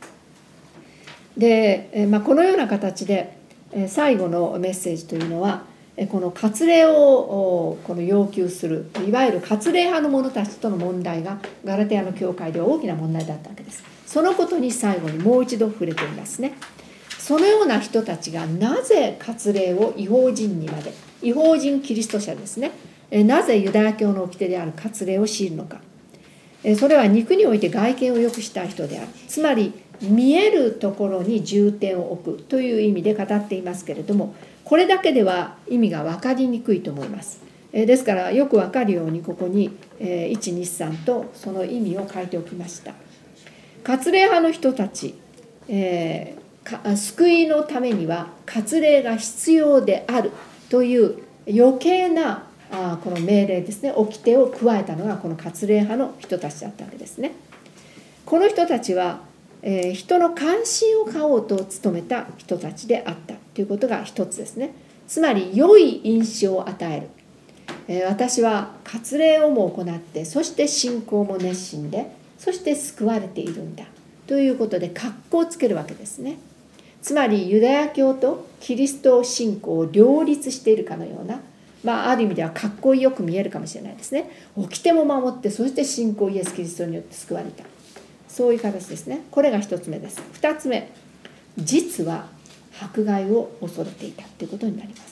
で、えーまあ、このような形で、えー、最後のメッセージというのは、この割礼をこの要求する、いわゆる割礼派の者たちとの問題がガラテヤの教会では大きな問題だったわけです。そのことに最後にもう一度触れていますね。そのような人たちがなぜ割礼を異邦人にまで、異邦人キリスト者ですね、なぜユダヤ教の掟である割礼を強いるのか。それは肉において外見を良くしたい人である、つまり見えるところに重点を置くという意味で語っていますけれども、これだけでは意味が分かりにくいと思います。ですからよく分かるようにここにいち、に、さんとその意味を書いておきました。割礼派の人たち、えー、救いのためには割礼が必要であるという余計なあこの命令ですね、掟を加えたのがこの割礼派の人たちだったわけですね。この人たちは、えー、人の関心を買おうと努めた人たちであったということが一つですね。つまり良い印象を与える、えー、私は割礼をも行って、そして信仰も熱心で、そして救われているんだということで格好をつけるわけですね。つまりユダヤ教とキリスト信仰を両立しているかのような、まあ、ある意味ではかっこよく見えるかもしれないですね。掟も守って、そして信仰イエス・キリストによって救われた、そういう形ですね。これが一つ目です。二つ目、実は迫害を恐れていたということになります。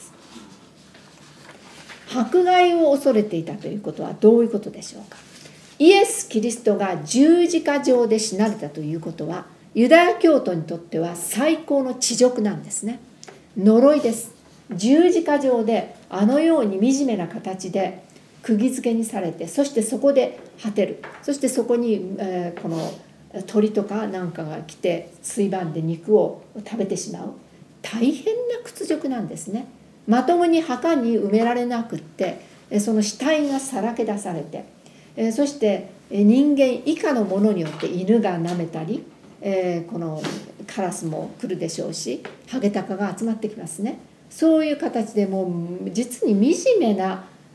迫害を恐れていたということはどういうことでしょうか。イエス・キリストが十字架上で死なれたということは、ユダヤ教徒にとっては最高の恥辱なんですね。呪いです。十字架上であのように惨めな形で釘付けにされて、そしてそこで果てる、そしてそこに、えー、この鳥とかなんかが来てついばんで肉を食べてしまう、大変な屈辱なんですね。まともに墓に埋められなくって、その死体がさらけ出されて、えー、そして人間以下のものによって犬が舐めたり、えー、このカラスも来るでしょうし、ハゲタカが集まってきますね。そういう形でもう実に惨めな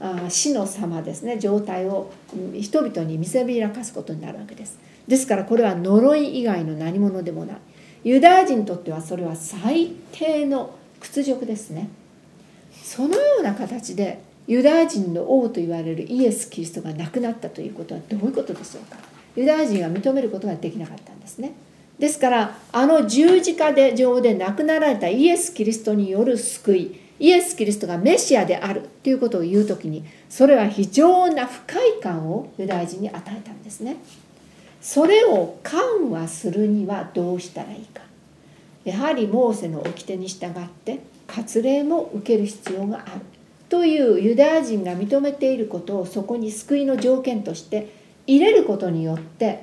死の様ですね、状態を人々に見せびらかすことになるわけです。ですからこれは呪い以外の何者でもない。ユダヤ人にとってはそれは最低の屈辱ですね。そのような形でユダヤ人の王と言われるイエス・キリストが亡くなったということはどういうことでしょうか。ユダヤ人は認めることができなかったんですね。ですからあの十字架で上で亡くなられたイエス・キリストによる救い、イエス・キリストがメシアであるということを言うときに、それは非常な不快感をユダヤ人に与えたんですね。それを緩和するにはどうしたらいいか。やはりモーセの掟に従って割礼も受ける必要があるというユダヤ人が認めていることをそこに救いの条件として入れることによって、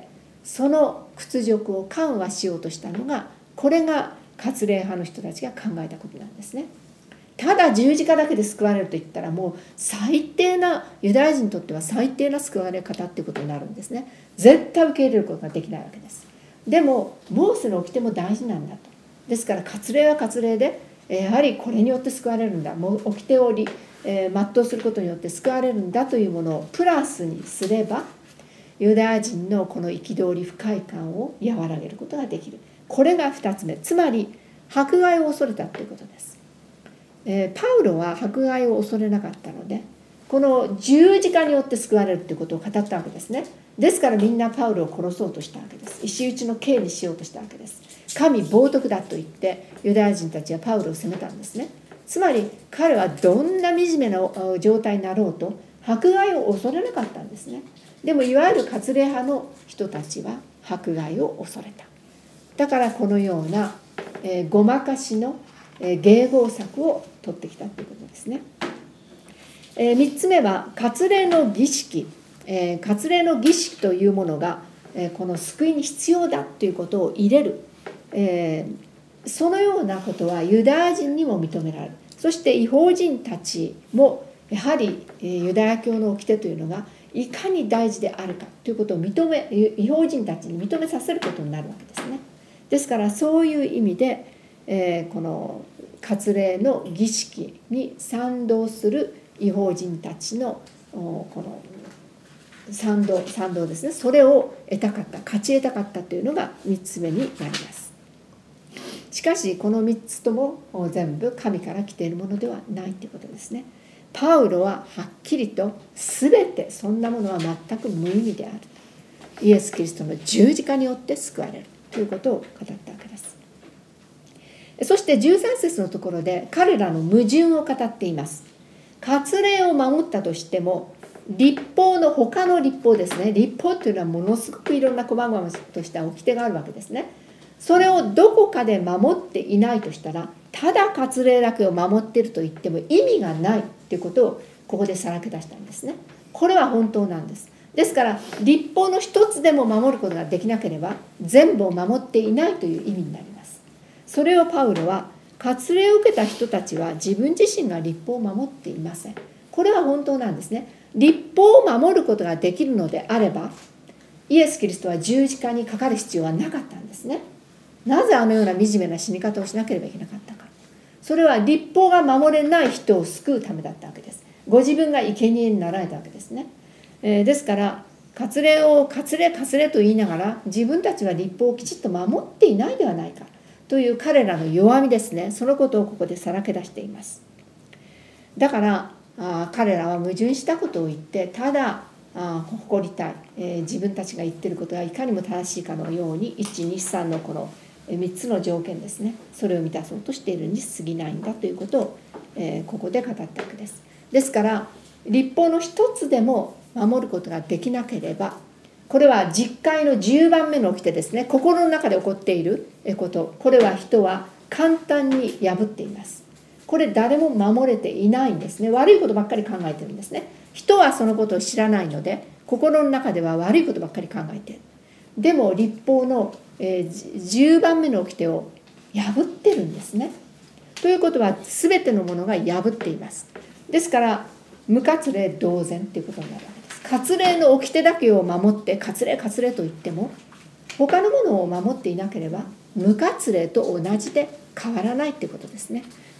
その屈辱を緩和しようとしたのが、これが割礼派の人たちが考えたことなんですね。ただ十字架だけで救われると言ったら、もう最低な、ユダヤ人にとっては最低な救われ方っていうことになるんですね。絶対受け入れることができないわけです。でもモーセの掟も大事なんだと。ですから割礼は割礼で、やはりこれによって救われるんだ、もう掟を、えー、全うすることによって救われるんだというものをプラスにすれば、ユダヤ人のこの憤り不快感を和らげることができる。これがふたつめ、つまり迫害を恐れたということです。えー、パウロは迫害を恐れなかったので、この十字架によって救われるということを語ったわけですね。ですからみんなパウロを殺そうとしたわけです。石打ちの刑にしようとしたわけです。神冒涜だと言ってユダヤ人たちはパウロを責めたんですね。つまり彼はどんな惨めな状態になろうと迫害を恐れなかったんですね。でもいわゆる割礼派の人たちは迫害を恐れた。だからこのような、えー、ごまかしの、えー、迎合策を取ってきたということですね。えー、みっつめは割礼の儀式、えー、割礼の儀式というものが、えー、この救いに必要だということを入れる、えー、そのようなことはユダヤ人にも認められる。そして異邦人たちもやはり、えー、ユダヤ教の掟というのがいかに大事であるかということを認め、異邦人たちに認めさせることになるわけですね。ですからそういう意味で、えー、この割礼の儀式に賛同する異邦人たちのこの賛同賛同ですね、それを得たかった、勝ち得たかったというのがみっつめになります。しかしこのみっつとも全部神から来ているものではないということですね。パウロははっきりと全てそんなものは全く無意味である、イエス・キリストの十字架によって救われるということを語ったわけです。そしてじゅうさん節のところで彼らの矛盾を語っています。割礼を守ったとしても律法の他の律法ですね、律法というのはものすごくいろんな細々とした掟があるわけですね。それをどこかで守っていないとしたら、ただ割礼だけを守っていると言っても意味がないということをここでさらけ出したんですね。これは本当なんです。ですから律法の一つでも守ることができなければ全部を守っていないという意味になります。それをパウロは、割礼を受けた人たちは自分自身が律法を守っていません。これは本当なんですね。律法を守ることができるのであれば、イエス・キリストは十字架にかかる必要はなかったんですね。なぜあのような惨めな死に方をしなければいけなかったか。それは律法が守れない人を救うためだったわけです。ご自分が生贄になられたわけですね。えー、ですから割礼を割礼割礼と言いながら自分たちは律法をきちっと守っていないではないかという彼らの弱みですね。そのことをここでさらけ出しています。だからあ彼らは矛盾したことを言って、ただあ誇りたい、えー、自分たちが言っていることがいかにも正しいかのようにいちにさんのこのみっつの条件ですね、それを満たそうとしているに過ぎないんだということを、えー、ここで語ったわけです。ですから律法の一つでも守ることができなければ、これは実戒のじゅうばんめの掟ですね、心の中で起こっていること、これは人は簡単に破っています。これ誰も守れていないんですね。悪いことばっかり考えてるんですね。人はそのことを知らないので心の中では悪いことばっかり考えている。でも律法のじゅうばんめの掟を破ってるんですね。ということは全てのものが破っています。ですから無割礼同然ということになるわけです。割礼の掟だけを守って割礼割礼と言っても、他のものを守っていなければ無割礼と同じで変わらないということですね。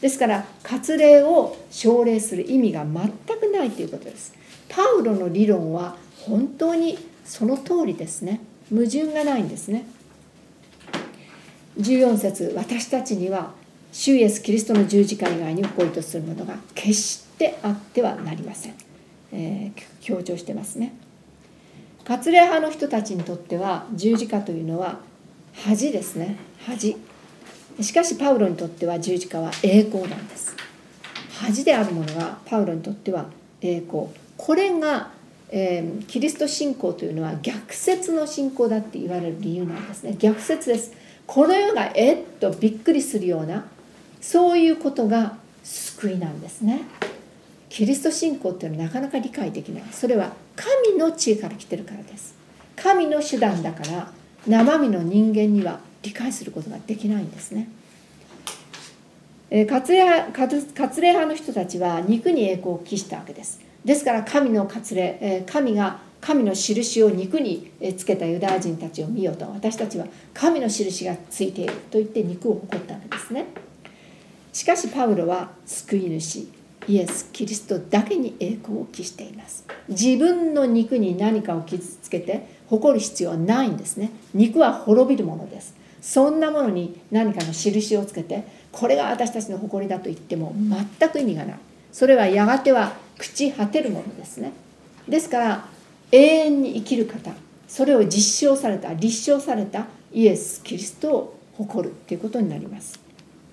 ですから割礼を奨励する意味が全くないということです。パウロの理論は本当にその通りですね。矛盾がないんですね。じゅうよん節、私たちには主イエスキリストの十字架以外に誇りとするものが決してあってはなりません、えー、強調してますね。割礼派の人たちにとっては十字架というのは恥ですね。恥。しかしパウロにとっては十字架は栄光なんです。恥であるものがパウロにとっては栄光。これが、えー、キリスト信仰というのは逆説の信仰だって言われる理由なんですね。逆説です。この世がえっとびっくりするようなそういうことが救いなんですね。キリスト信仰っていうのはなかなか理解できない。それは神の知恵から来てるからです。神の手段だから生身の人間には理解することができないんですね。えー、割礼派、割礼派の人たちは肉に栄光を期したわけです。ですから神の割礼、えー、神が神の印を肉につけたユダヤ人たちを見ようと、私たちは神の印がついていると言って肉を誇ったわけですね。しかしパウロは救い主イエス・キリストだけに栄光を期しています。自分の肉に何かを傷つけて誇る必要はないんですね。肉は滅びるものです。そんなものに何かの印をつけてこれが私たちの誇りだと言っても全く意味がない。それはやがては朽ち果てるものですね。ですから永遠に生きる方、それを実証された立証されたイエス・キリストを誇るということになります。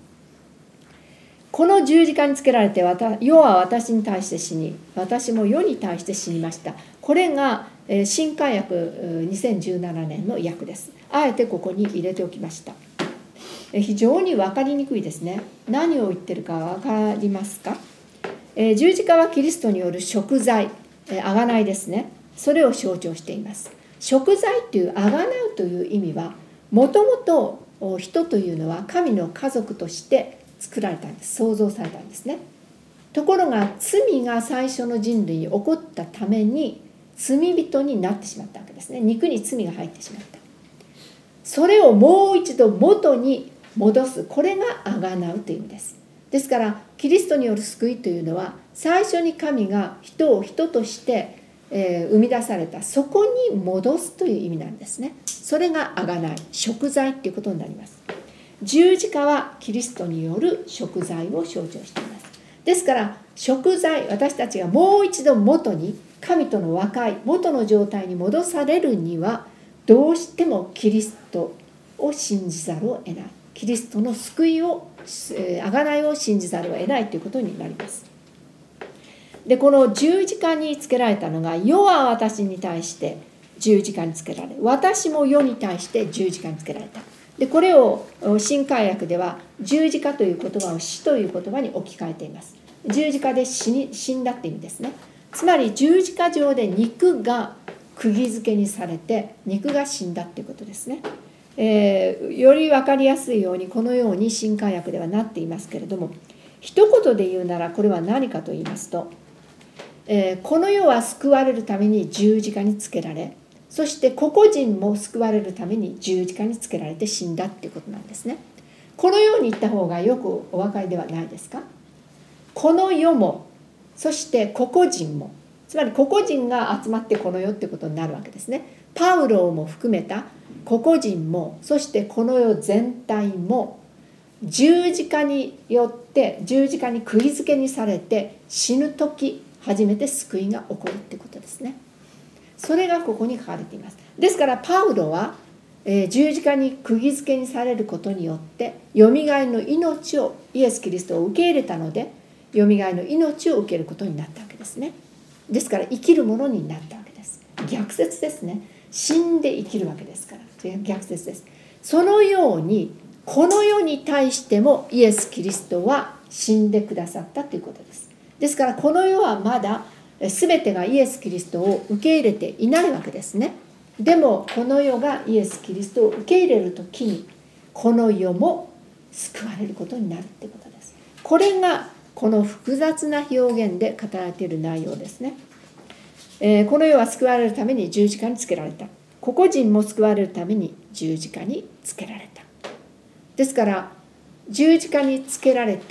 この十字架につけられて世は私に対して死に私も世に対して死にました。これが新海訳にせんじゅうななねんの訳です。あえてここに入れておきました。非常に分かりにくいですね。何を言ってるか分かりますか？十字架はキリストによる贖罪、贖いですね。それを象徴しています。贖罪という贖うという意味はもともと人というのは神の家族として作られたんです。創造されたんですね。ところが罪が最初の人類に起こったために罪人になってしまったわけですね。肉に罪が入ってしまった。それをもう一度元に戻す、これが贖うという意味です。ですからキリストによる救いというのは最初に神が人を人として、えー、生み出されたそこに戻すという意味なんですね。それが贖い、贖罪ということになります。十字架はキリストによる贖罪を象徴しています。ですから贖罪、私たちがもう一度元に神との和解、元の状態に戻されるにはどうしてもキリストを信じざるを得ない。キリストの救いを、贖いを信じざるを得ないということになります。で、この十字架につけられたのが、世は私に対して十字架につけられ、私も世に対して十字架につけられた。で、これを新海訳では十字架という言葉を死という言葉に置き換えています。十字架で死に死んだって意味ですね。つまり十字架上で肉が釘付けにされて肉が死んだっていうことですね。えー、より分かりやすいようにこのように新海訳ではなっていますけれども、一言で言うならこれは何かと言いますと、えー、この世は救われるために十字架につけられ、そして個々人も救われるために十字架につけられて死んだっていうことなんですね。このように言った方がよくお分かりではないですか？この世も、そして個々人も、つまり個々人が集まってこの世ってことになるわけですね。パウロも含めた個々人も、そしてこの世全体も十字架によって十字架に釘付けにされて死ぬ時初めて救いが起こるってことですね。それがここに書かれています。ですからパウロは、えー、十字架に釘付けにされることによってよみがえりの命を、イエス・キリストを受け入れたのでよみがえりの命を受けることになったわけですね。ですから生きるものになったわけです。逆説ですね。死んで生きるわけですから、逆説です。そのようにこの世に対してもイエス・キリストは死んでくださったということです。ですからこの世はまだ全てがイエス・キリストを受け入れていないわけですね。でもこの世がイエス・キリストを受け入れるときにこの世も救われることになるということです。これがこの複雑な表現で語られている内容ですね。えー、この世は救われるために十字架につけられた。個々人も救われるために十字架につけられた。ですから十字架につけられて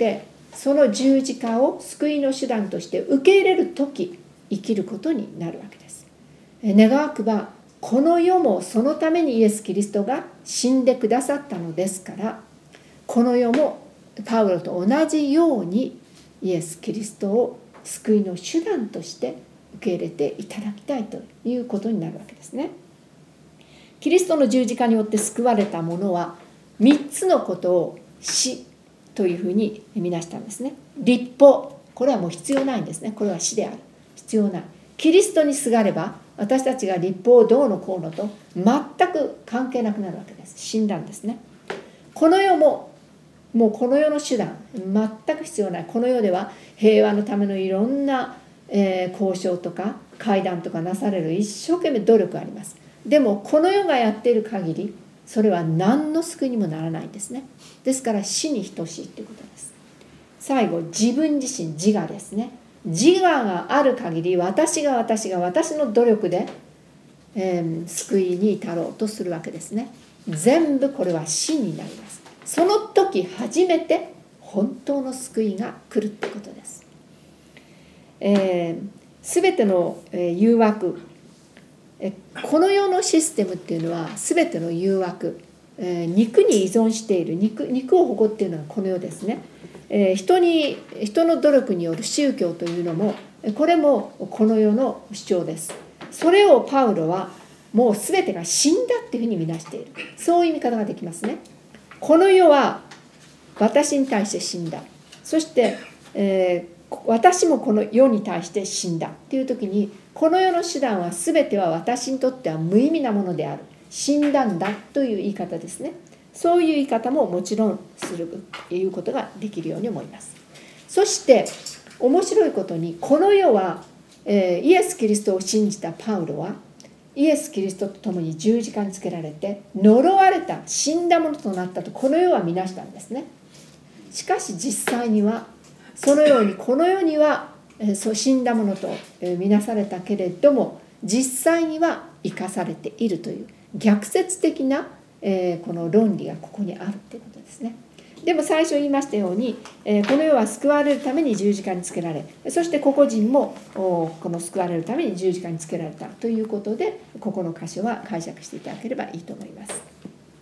その十字架を救いの手段として受け入れる時生きることになるわけです。願わくばこの世もそのためにイエス・キリストが死んでくださったのですから、この世もパウロと同じようにイエス・キリストを救いの手段として受け入れていただきたいということになるわけですね。キリストの十字架によって救われた者はみっつのことを死というふうに見なしたんですね。律法、これはもう必要ないんですね。これは死である、必要ない。キリストにすがれば私たちが律法をどうのこうのと全く関係なくなるわけです。死んだんですね。この世ももうこの世の手段全く必要ない。この世では平和のためのいろんな、えー、交渉とか会談とかなされる一生懸命努力があります。でもこの世がやっている限りそれは何の救いにもならないんですね。ですから死に等しいということです。最後、自分自身、自我ですね。自我がある限り私が私が私の努力で、えー、救いに至ろうとするわけですね。全部これは死になります。その時初めて本当の救いが来るってことです。えー、全ての、えー、誘惑、えこの世のシステムっていうのは全ての誘惑、えー、肉に依存している 肉, 肉を誇っているのがこの世ですね。えー、人に人の努力による宗教というのもこれもこの世の主張です。それをパウロはもう全てが死んだっていうふうに見なしている、そういう見方ができますね。この世は私に対して死んだ、そして、えー、私もこの世に対して死んだっていう時に、この世の手段は全ては私にとっては無意味なものである、死んだんだという言い方ですね。そういう言い方ももちろんするいうことができるように思います。そして面白いことに、この世は、えー、イエス・キリストを信じたパウロはイエス・キリストと共に十字架につけられて呪われた、死んだものとなったとこの世は見なしたんですね。しかし実際にはそのようにこの世には死んだものと見なされたけれども、実際には生かされているという逆説的なこの論理がここにあるということですね。でも最初言いましたように、この世は救われるために十字架につけられ、そして個々人もこの救われるために十字架につけられたということで、ここの箇所は解釈していただければいいと思います。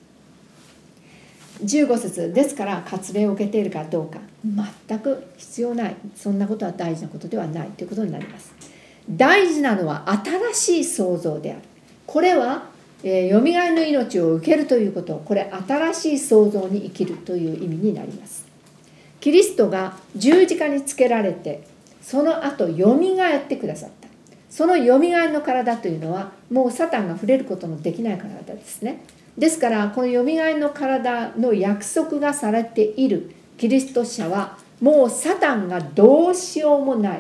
じゅうご節ですから、割礼を受けているかどうか全く必要ない、そんなことは大事なことではないということになります。大事なのは新しい創造である。これはえー、よみがえりの命を受けるということ、これ新しい創造に生きるという意味になります。キリストが十字架につけられて、その後よみがえってくださった。そのよみがえりの体というのはもうサタンが触れることのできない体ですね。ですからこのよみがえりの体の約束がされているキリスト者はもうサタンがどうしようもない、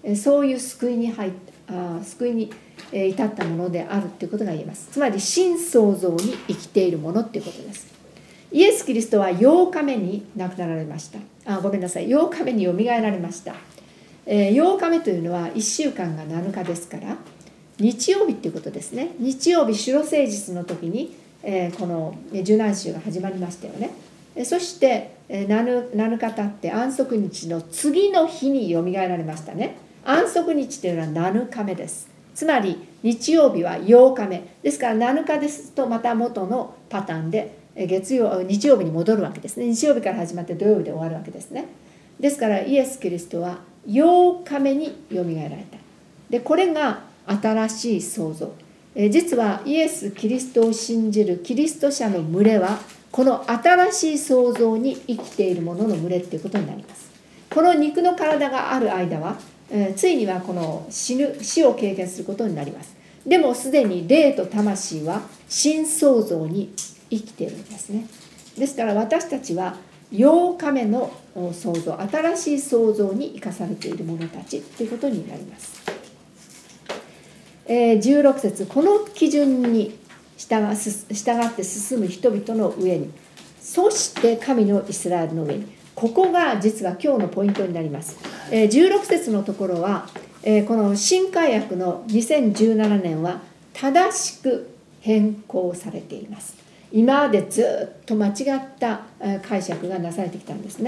そういう救いに入ったあ救いに至ったものであるということが言えます。つまり新創造に生きているものということです。イエス・キリストはようかめに亡くなられました。あごめんなさいようかめによみがえられました。えー、ようかめというのはいっしゅうかんがなのかですから、日曜日ということですね。日曜日主露聖日の時に、えー、この受難週が始まりましたよね。そしてなのか経って安息日の次の日によみがえられましたね。安息日というのはなのかめです。つまり日曜日はようかめですから、なのかですとまた元のパターンで月曜日曜日に戻るわけですね。日曜日から始まって土曜日で終わるわけですね。ですからイエス・キリストはようかめによみがえられた。でこれが新しい創造。え実はイエス・キリストを信じるキリスト者の群れはこの新しい創造に生きている者の群れということになります。この肉の体がある間は、えー、ついにはこの死ぬ死を経験することになります。でもすでに霊と魂は新創造に生きているんですね。ですから私たちはようかめの創造、新しい創造に生かされている者たちということになります。えー、じゅうろく節、この基準に従って進む人々の上に、そして神のイスラエルの上に、ここが実は今日のポイントになります。えー、じゅうろく節のところは、えー、この新改約のにせんじゅうななねんは正しく変更されています。今までずっと間違った解釈がなされてきたんですね。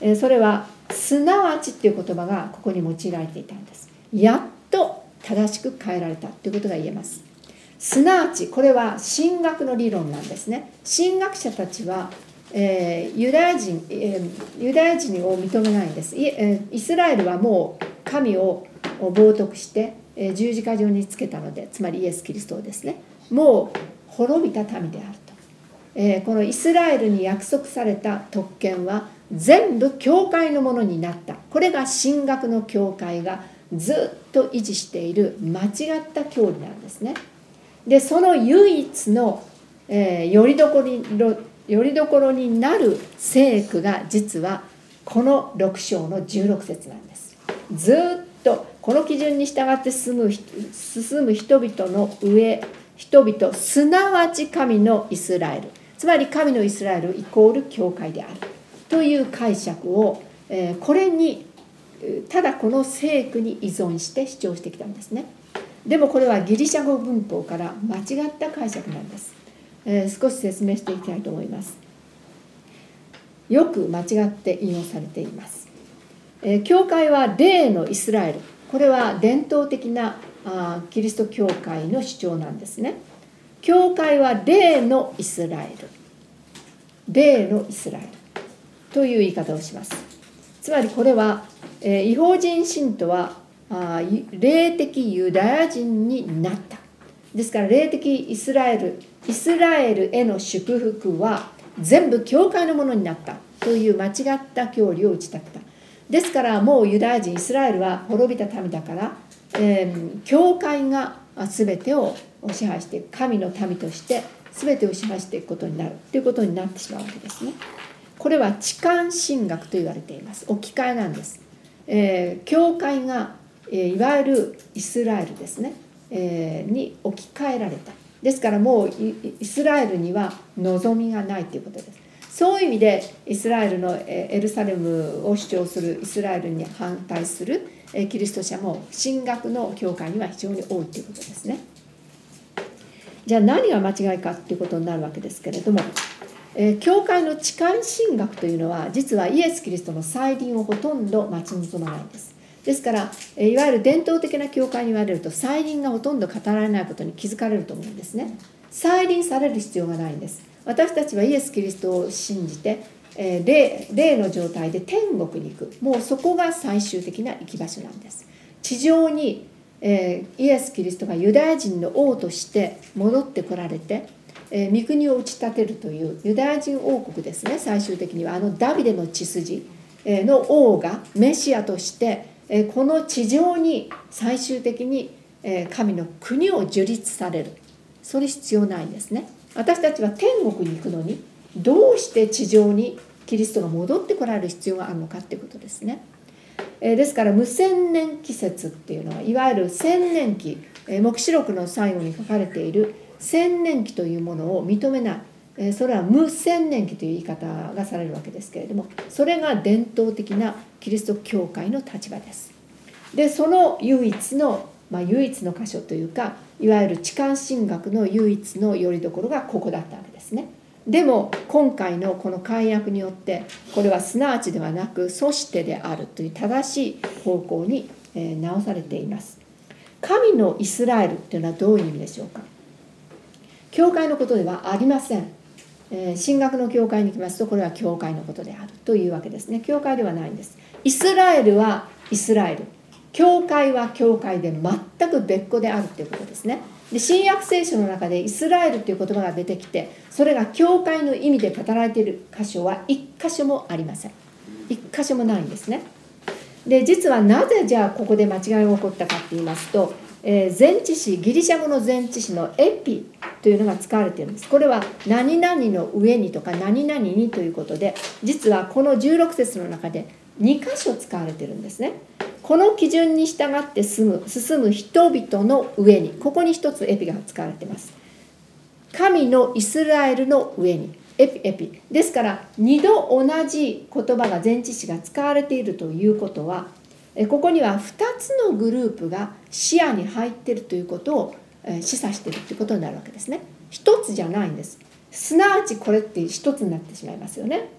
それはすなわちっていう言葉がここに用いられていたんです。やっと正しく変えられたということが言えます。すなわちこれは神学の理論なんですね。神学者たちは、えー、ユダヤ人、えー、ユダヤ人を認めないんです。イ、えー、イスラエルはもう神を冒涜して、えー、十字架上につけたので、つまりイエス・キリストをですね、もう滅びた民であると、えー、このイスラエルに約束された特権は全部教会のものになった。これが神学の教会がずっと維持している間違った教理なんですね。でその唯一の、えー、よりどころによりどころになる聖句が実はこのろく章のじゅうろく節なんです。ずっとこの基準に従って進む進む人々の上人々すなわち神のイスラエル、つまり神のイスラエルイコール教会であるという解釈を、えー、これにただこの聖句に依存して主張してきたんですね。でもこれはギリシャ語文法から間違った解釈なんです。えー、少し説明していきたいと思います。よく間違って引用されています。えー、教会は霊のイスラエル、これは伝統的なあキリスト教会の主張なんですね。教会は霊のイスラエル、霊のイスラエルという言い方をします。つまりこれは、えー、異邦人信徒はあ霊的ユダヤ人になった。ですから霊的イスラエルイスラエルへの祝福は全部教会のものになったという間違った教理を打ち立てた。ですからもうユダヤ人イスラエルは滅びた民だから、えー、教会が全てを支配していく、神の民として全てを支配していくことになるということになってしまうわけですね。これは置換神学と言われています。置き換えなんです。えー、教会がいわゆるイスラエルですね、えー、に置き換えられた。ですからもうイスラエルには望みがないということです。そういう意味でイスラエルのエルサレムを主張するイスラエルに反対するキリスト者も神学の教会には非常に多いということですね。じゃあ何が間違いかということになるわけですけれども、教会の置換神学というのは実はイエス・キリストの再臨をほとんど待ち望まないんです。ですからいわゆる伝統的な教会に言われると再臨がほとんど語られないことに気づかれると思うんですね。再臨される必要がないんです。私たちはイエス・キリストを信じて、えー、霊, 霊の状態で天国に行く、もうそこが最終的な行き場所なんです。地上に、えー、イエス・キリストがユダヤ人の王として戻ってこられて、えー、御国を打ち立てるというユダヤ人王国ですね。最終的にはあのダビデの血筋の王がメシアとしてこの地上に最終的に神の国を樹立される、それ必要ないんですね。私たちは天国に行くのにどうして地上にキリストが戻ってこられる必要があるのかっていうことですね。ですから無千年期説っていうのはいわゆる千年期、黙示録の最後に書かれている千年期というものを認めない、それは無千年期という言い方がされるわけですけれども、それが伝統的なキリスト教会の立場です。でその唯一の、まあ、唯一の箇所というか、いわゆる置換神学の唯一の拠り所がここだったわけですね。でも今回のこの改訳によってこれはすなわちではなくそしてであるという正しい方向に直されています。神のイスラエルというのはどういう意味でしょうか。教会のことではありません。神学の教会に行きますとこれは教会のことであるというわけですね。教会ではないんです。イスラエルはイスラエル、教会は教会で全く別個であるということですね。で新約聖書の中でイスラエルという言葉が出てきて、それが教会の意味で語られている箇所は一箇所もありません。一箇所もないんですね。で実はなぜじゃあここで間違いが起こったかって言いますと、えー、前置詞、ギリシャ語の前置詞のエピというのが使われているんです。これは何々の上にとか何々にということで、実はこのじゅうろく節の中でに箇所使われているんですね。この基準に従って進む、進む人々の上に、ここに一つエピが使われています。神のイスラエルの上に、エピエピですから、にど同じ言葉が前置詞が使われているということは、ここにはふたつのグループが視野に入っているということを示唆しているということになるわけですね。一つじゃないんです。すなわちこれって一つになってしまいますよね。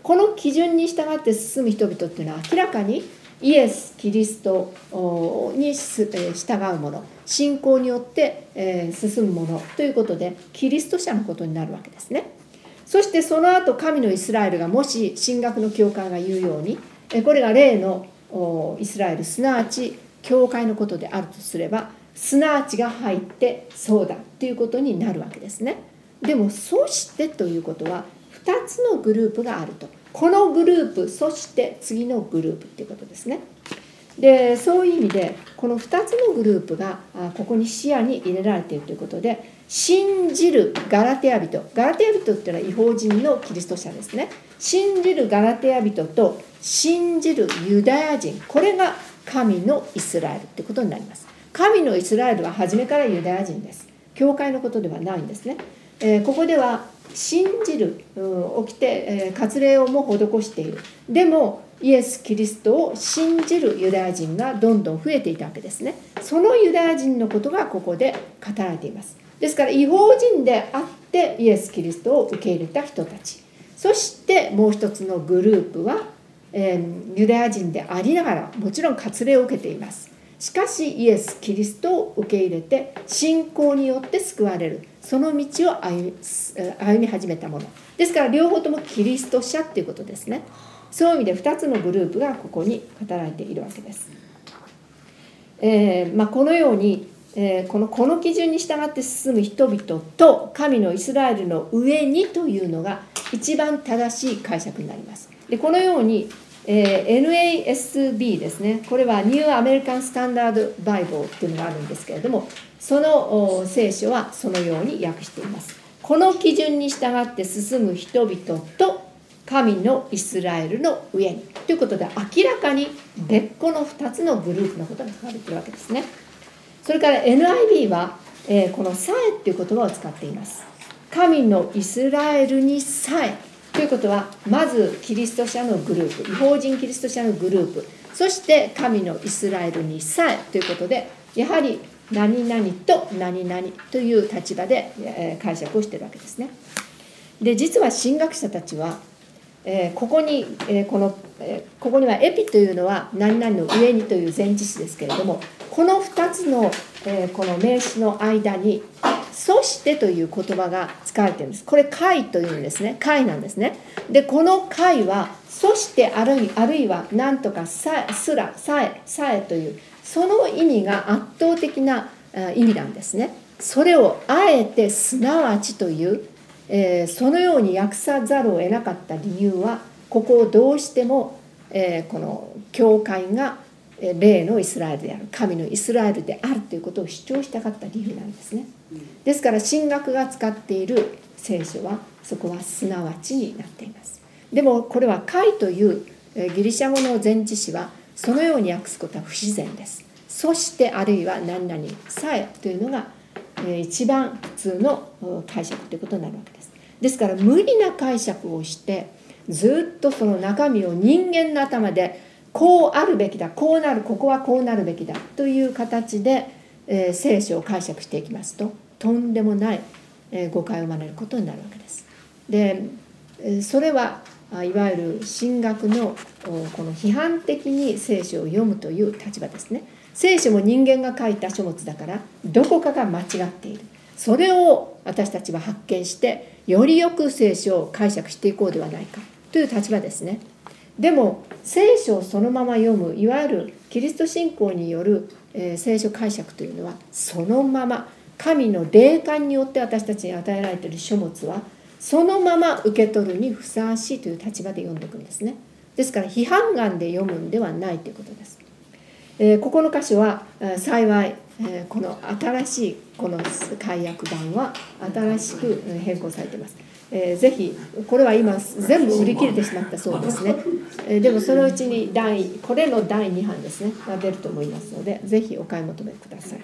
この基準に従って進む人々っていうのは明らかにイエス・キリストに従うもの、信仰によって進むものということでキリスト者のことになるわけですね。そしてその後神のイスラエルがもし神学の教会が言うようにこれが例のイスラエルすなわち教会のことであるとすればすなわちが入ってそうだということになるわけですね。でもそしてということはふたつのグループがあると、このグループそして次のグループということですね。でそういう意味でこのふたつのグループがここに視野に入れられているということで、信じるガラテヤ人、ガラテヤ人っていうのは異邦人のキリスト者ですね。信じるガラテヤ人と信じるユダヤ人、これが神のイスラエルということになります。神のイスラエルは初めからユダヤ人です。教会のことではないんですね。えー、ここでは信じる、うん、起きて、えー、割礼をも施している。でもイエス・キリストを信じるユダヤ人がどんどん増えていたわけですね。そのユダヤ人のことがここで語られています。ですから異邦人であってイエス・キリストを受け入れた人たち、そしてもう一つのグループは、えー、ユダヤ人でありながらもちろん割礼を受けています。しかしイエス・キリストを受け入れて信仰によって救われる、その道を歩み、歩み始めたものですから、両方ともキリスト者ということですね。そういう意味でふたつのグループがここに語られているわけです。えーまあ、このように、えー、このこの基準に従って進む人々と神のイスラエルの上にというのが一番正しい解釈になります。でこのようにえー、エヌエーエスビー ですね、これはニューアメリカンスタンダードバイブルっていうのがあるんですけれども、その聖書はそのように訳しています。この基準に従って進む人々と神のイスラエルの上にということで、明らかに別個のふたつのグループのことが書かれているわけですね。それから エヌアイビー は、えー、このさえっていう言葉を使っています。神のイスラエルにさえということは、まずキリスト者のグループ、異邦人キリスト者のグループ、そして神のイスラエルにさえということで、やはり何々と何々という立場で解釈をしているわけですね。で実は神学者たちは、えー、ここに、えー、この、えー、ここにはエピというのは何々の上にという前置詞ですけれども、このふたつの、えー、この名詞の間にそしてという言葉が使われているんです。これ解というんですね。解なんですね。でこの解はそしてあるいあるいは何とかさすらさえさえというその意味が圧倒的な意味なんですね。それをあえてすなわちという、えー、そのように訳さざるを得なかった理由は、ここをどうしても、えー、この教会が霊のイスラエルである、神のイスラエルであるということを主張したかった理由なんですね。ですから神学が使っている聖書はそこはすなわちになっています。でもこれは解というギリシャ語の前置詞はそのように訳すことは不自然です。そしてあるいは何々さえというのが一番普通の解釈ということになるわけです。ですから無理な解釈をしてずっとその中身を人間の頭でこうあるべきだ、こうなる、ここはこうなるべきだという形で、えー、聖書を解釈していきますと、とんでもない、えー、誤解を招くことになるわけです。で、それはいわゆる神学のこの批判的に聖書を読むという立場ですね。聖書も人間が書いた書物だからどこかが間違っている。それを私たちは発見してよりよく聖書を解釈していこうではないかという立場ですね。でも聖書をそのまま読む、いわゆるキリスト信仰による、えー、聖書解釈というのはそのまま神の霊感によって私たちに与えられている書物はそのまま受け取るにふさわしいという立場で読んでいくんですね。ですから批判眼で読むんではないということです。えー、ここの箇所は幸い、えー、この新しいこの改訳版は新しく変更されています。えー、ぜひこれは今全部売り切れてしまったそうですね。えー、でもそのうちに第これのだいに版ですねが出ると思いますので、ぜひお買い求めください。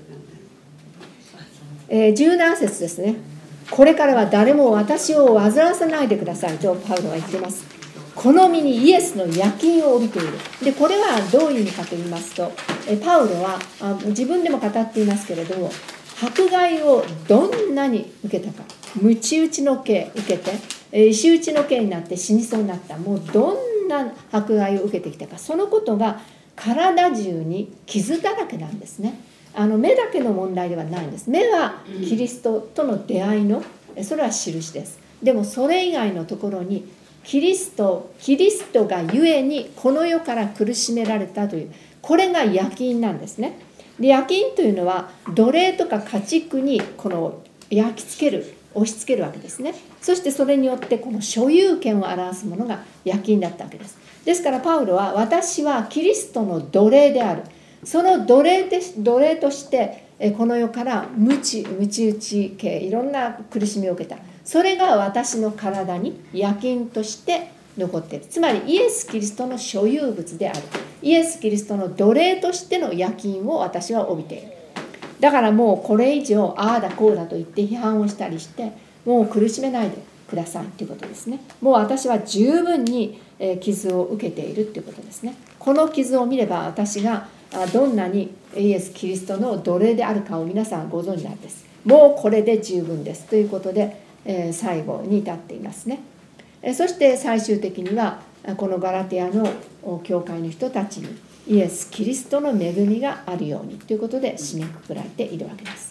えー、じゅうなな節ですね。これからは誰も私を煩わさないでくださいとパウロは言っています。この身にイエスの夜勤を帯びている。でこれはどういう意味かと言いますと、えパウロはあ自分でも語っていますけれども、迫害をどんなに受けたか、鞭打ちの刑受けて、 えー、石打ちの刑になって死にそうになった。もうどんな迫害を受けてきたか、そのことが体中に傷だらけなんですね。あの目だけの問題ではないんです。目はキリストとの出会いのそれは印です。でもそれ以外のところにキリストキリストがゆえにこの世から苦しめられたという、これが焼き印なんですね。で焼き印というのは奴隷とか家畜にこの焼き付ける、押し付けるわけですね。そしてそれによってこの所有権を表すものが焼き印だったわけです。ですからパウロは、私はキリストの奴隷である、その奴隷で奴隷としてこの世から無知無知打ち系いろんな苦しみを受けた。それが私の体に焼き印として残っている。つまりイエス・キリストの所有物である。イエス・キリストの奴隷としての焼き印を私は帯びている。だからもうこれ以上ああだこうだと言って批判をしたりしてもう苦しめないでくださいということですね。もう私は十分に傷を受けているということですね。この傷を見れば私がどんなにイエス・キリストの奴隷であるかを皆さんご存知なんです。もうこれで十分ですということで、えー、最後に至っていますね。えー、そして最終的にはこのガラテヤの教会の人たちにイエス・キリストの恵みがあるようにということで締めくくられているわけです。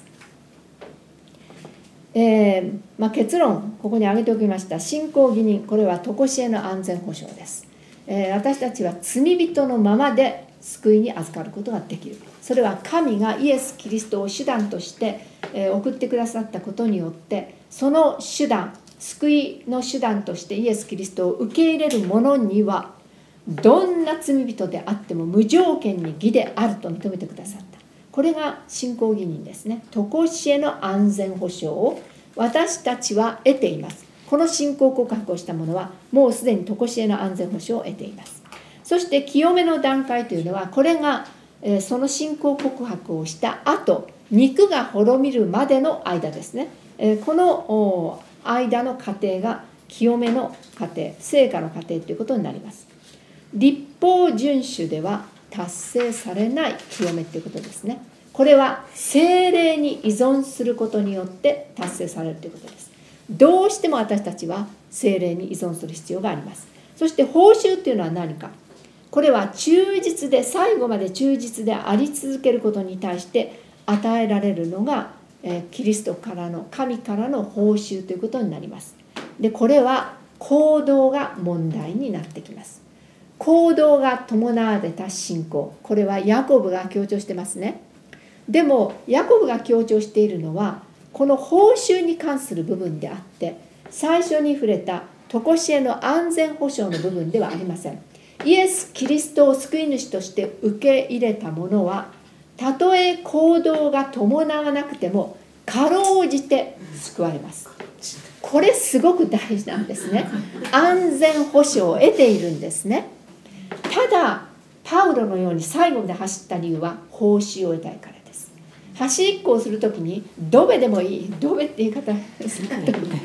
えーまあ、結論ここに挙げておきました信仰義人、これは常しえの安全保障です。えー、私たちは罪人のままで救いに預かることができる。それは神がイエス・キリストを手段として送ってくださったことによって、その手段、救いの手段としてイエス・キリストを受け入れる者にはどんな罪人であっても無条件に義であると認めてくださった。これが信仰義人ですね。常しえの安全保障を私たちは得ています。この信仰告白をした者はもうすでに常しえの安全保障を得ています。そして清めの段階というのは、これが、えー、その信仰告白をした後、肉が滅びるまでの間ですね。えー、この間の過程が清めの過程、聖過の過程ということになります。律法遵守では達成されない清めということですね。これは聖霊に依存することによって達成されるということです。どうしても私たちは聖霊に依存する必要があります。そして報酬というのは何か。これは忠実で、最後まで忠実であり続けることに対して与えられるのが、えー、キリストからの、神からの報酬ということになります。で、これは行動が問題になってきます。行動が伴われた信仰、これはヤコブが強調してますね。でもヤコブが強調しているのはこの報酬に関する部分であって、最初に触れた常しえの安全保障の部分ではありません。イエス・キリストを救い主として受け入れた者は、たとえ行動が伴わなくてもかろうじて救われます。これすごく大事なんですね。安全保障を得ているんですね。ただパウロのように最後まで走った理由は報酬を得たいからです。走りっこをするときにドベでもいい、ドベって言い方する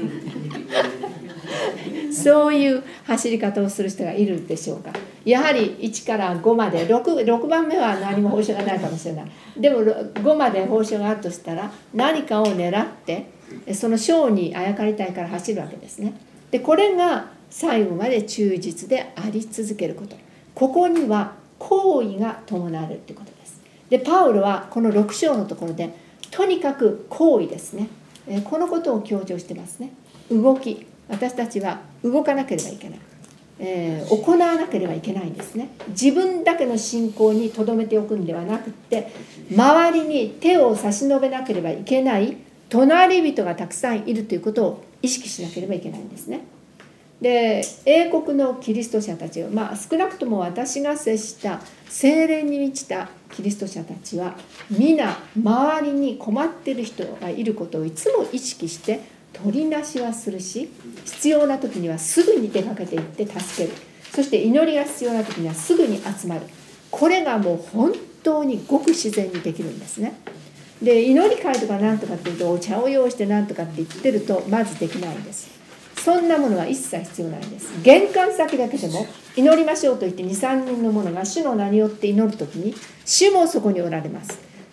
そういう走り方をする人がいるでしょうか。やはりいちからごまで 6, ろくばんめは何も報酬がないかもしれない。でもごまで報酬があるとしたら何かを狙ってその賞にあやかりたいから走るわけですね。でこれが最後まで忠実であり続けること、ここには行為が伴われるということです。でパウロはこのろく章のところでとにかく行為ですね、このことを強調してますね。動き、私たちは動かなければいけない、えー、行わなければいけないんですね。自分だけの信仰にとどめておくんではなくって、周りに手を差し伸べなければいけない隣人がたくさんいるということを意識しなければいけないんですね。で英国のキリスト者たちは、まあ、少なくとも私が接した聖霊に満ちたキリスト者たちは皆周りに困っている人がいることをいつも意識して取りなしはするし、必要な時にはすぐに出かけていって助ける。そして祈りが必要な時にはすぐに集まる。これがもう本当にごく自然にできるんですね。で祈り会とかなんとかっていうとお茶を用意してなんとかって言ってるとまずできないんです。そんなものは一切必要ないんです。玄関先だけでも祈りましょうと言って にさんにんの者が主の名によって祈るときに主もそこにおられます。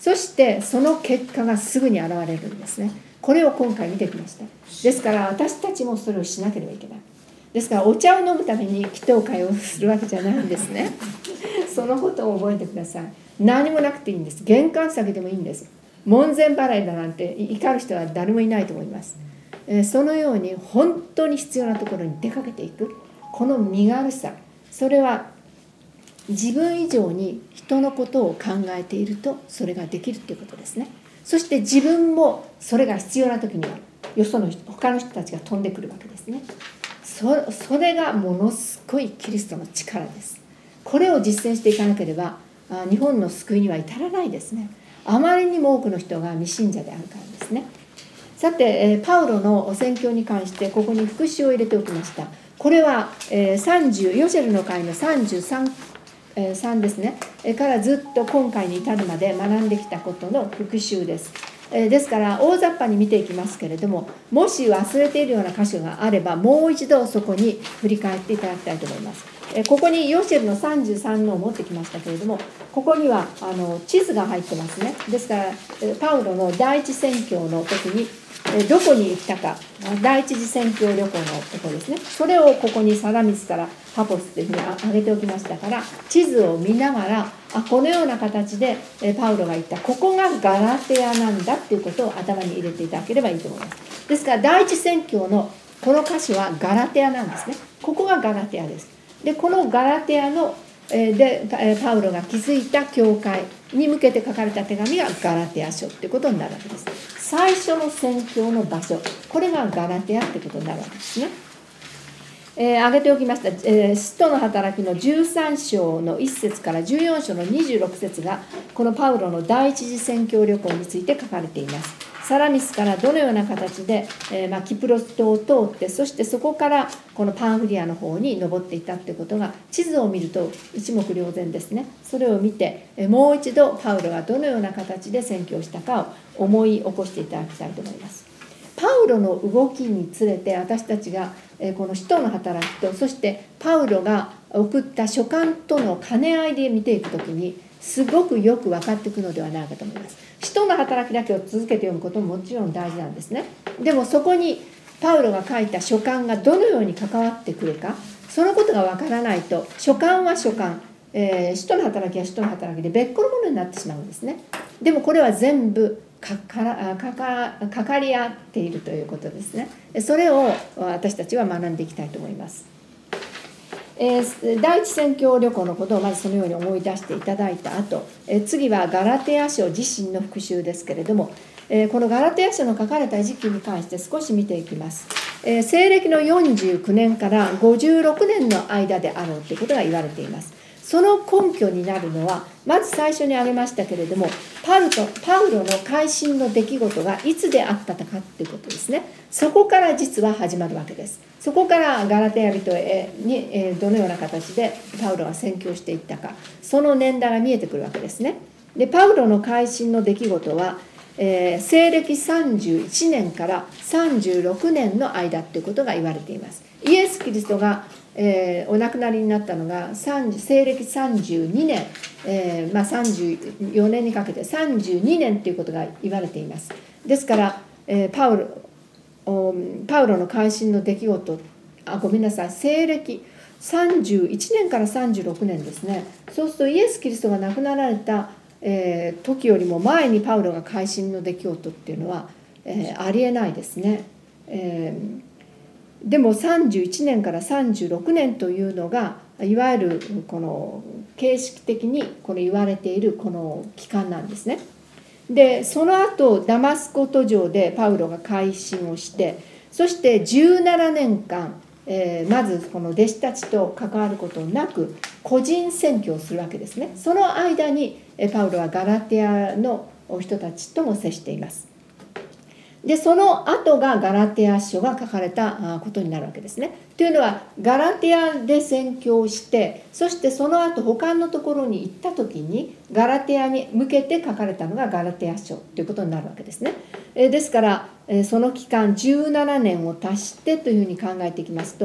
そしてその結果がすぐに現れるんですね。これを今回見てきました。ですから私たちもそれをしなければいけない。ですからお茶を飲むために祈祷会をするわけじゃないんですね。そのことを覚えてください。何もなくていいんです。玄関先でもいいんです。門前払いだなんて怒る人は誰もいないと思います。えー、そのように本当に必要なところに出かけていく、この身軽さ、それは自分以上に人のことを考えているとそれができるということですね。そして自分もそれが必要な時にはよその人、他の人たちが飛んでくるわけですね。 そ, それがものすごいキリストの力です。これを実践していかなければ日本の救いには至らないですね。あまりにも多くの人が未信者であるからですね。さてパウロの宣教に関してここに復習を入れておきました。これはさんじゅうヨシェルの会のさんじゅうさんさんですねからずっと今回に至るまで学んできたことの復習です。ですから大雑把に見ていきますけれども、もし忘れているような箇所があればもう一度そこに振り返っていただきたいと思います。ここにヨシェルのさんじゅうさんのを持ってきましたけれども、ここにはあの地図が入ってますね。ですからパウロの第一宣教の時にどこに行ったか、第一次宣教旅行のところですね、それをここにサラミスからパポスというふうに挙げておきましたから、地図を見ながらあこのような形でパウロが言ったここがガラテアなんだっていうことを頭に入れていただければいいと思います。ですから第一宣教のこの箇所はガラテアなんですね。ここがガラテアです。でこのガラテアのでパウロが築いた教会に向けて書かれた手紙がガラテア書ということになるわけです。最初の宣教の場所、これがガラテアということになるわけですね。えー、挙げておきました、えー、使徒の働きのじゅうさん章のいっ節からじゅうよん章のにじゅうろく節がこのパウロの第一次宣教旅行について書かれています。サラミスからどのような形で、えーまあ、キプロス島を通って、そしてそこからこのパンフリアの方に登っていったということが地図を見ると一目瞭然ですね。それを見てもう一度パウロがどのような形で宣教したかを思い起こしていただきたいと思います。パウロの動きにつれて私たちがこの使徒の働きと、そしてパウロが送った書簡との兼ね合いで見ていくときにすごくよく分かっていくのではないかと思います。使徒の働きだけを続けて読むことももちろん大事なんですね。でもそこにパウロが書いた書簡がどのように関わってくるか、そのことが分からないと書簡は書簡、えー、使徒の働きは使徒の働きで別個のものになってしまうんですね。でもこれは全部かからかかかかり合っているということですね。それを私たちは学んでいきたいと思います。えー、第一宣教旅行のことをまずそのように思い出していただいた後、えー、次はガラテヤ書自身の復習ですけれども、えー、このガラテヤ書の書かれた時期に関して少し見ていきます。えー、西暦のよんじゅうきゅうねんからごじゅうろくねんの間であろうということが言われています。その根拠になるのはまず最初に挙げましたけれども、パウとパウロの改心の出来事がいつであったかということですね。そこから実は始まるわけです。そこからガラテヤ人にどのような形でパウロが宣教していったか、その年代が見えてくるわけですね。でパウロの改心の出来事は、えー、西暦さんじゅういちねんからさんじゅうろくねんの間ということが言われています。イエス・キリストがえー、お亡くなりになったのが西暦さんじゅうにねん、えーまあ、さんじゅうよねんにかけてさんじゅうにねんということが言われています。ですから、えー、パウロパウロの改心の出来事、あごめんなさい西暦さんじゅういちねんからさんじゅうろくねんですね。そうするとイエス・キリストが亡くなられた、えー、時よりも前にパウロが改心の出来事っていうのは、えー、ありえないですね。えーでもさんじゅういちねんからさんじゅうろくねんというのがいわゆるこの形式的にこの言われているこの期間なんですね。でその後ダマスコ途上でパウロが改心をして、そしてじゅうななねんかん、えー、まずこの弟子たちと関わることなく個人宣教をするわけですね。その間にパウロはガラテアの人たちとも接しています。でその後がガラテヤ書が書かれたことになるわけですね。というのはガラテヤで宣教して、そしてその後他のところに行った時にガラテヤに向けて書かれたのがガラテヤ書ということになるわけですね。ですからその期間じゅうななねんを足してというふうに考えていきますと、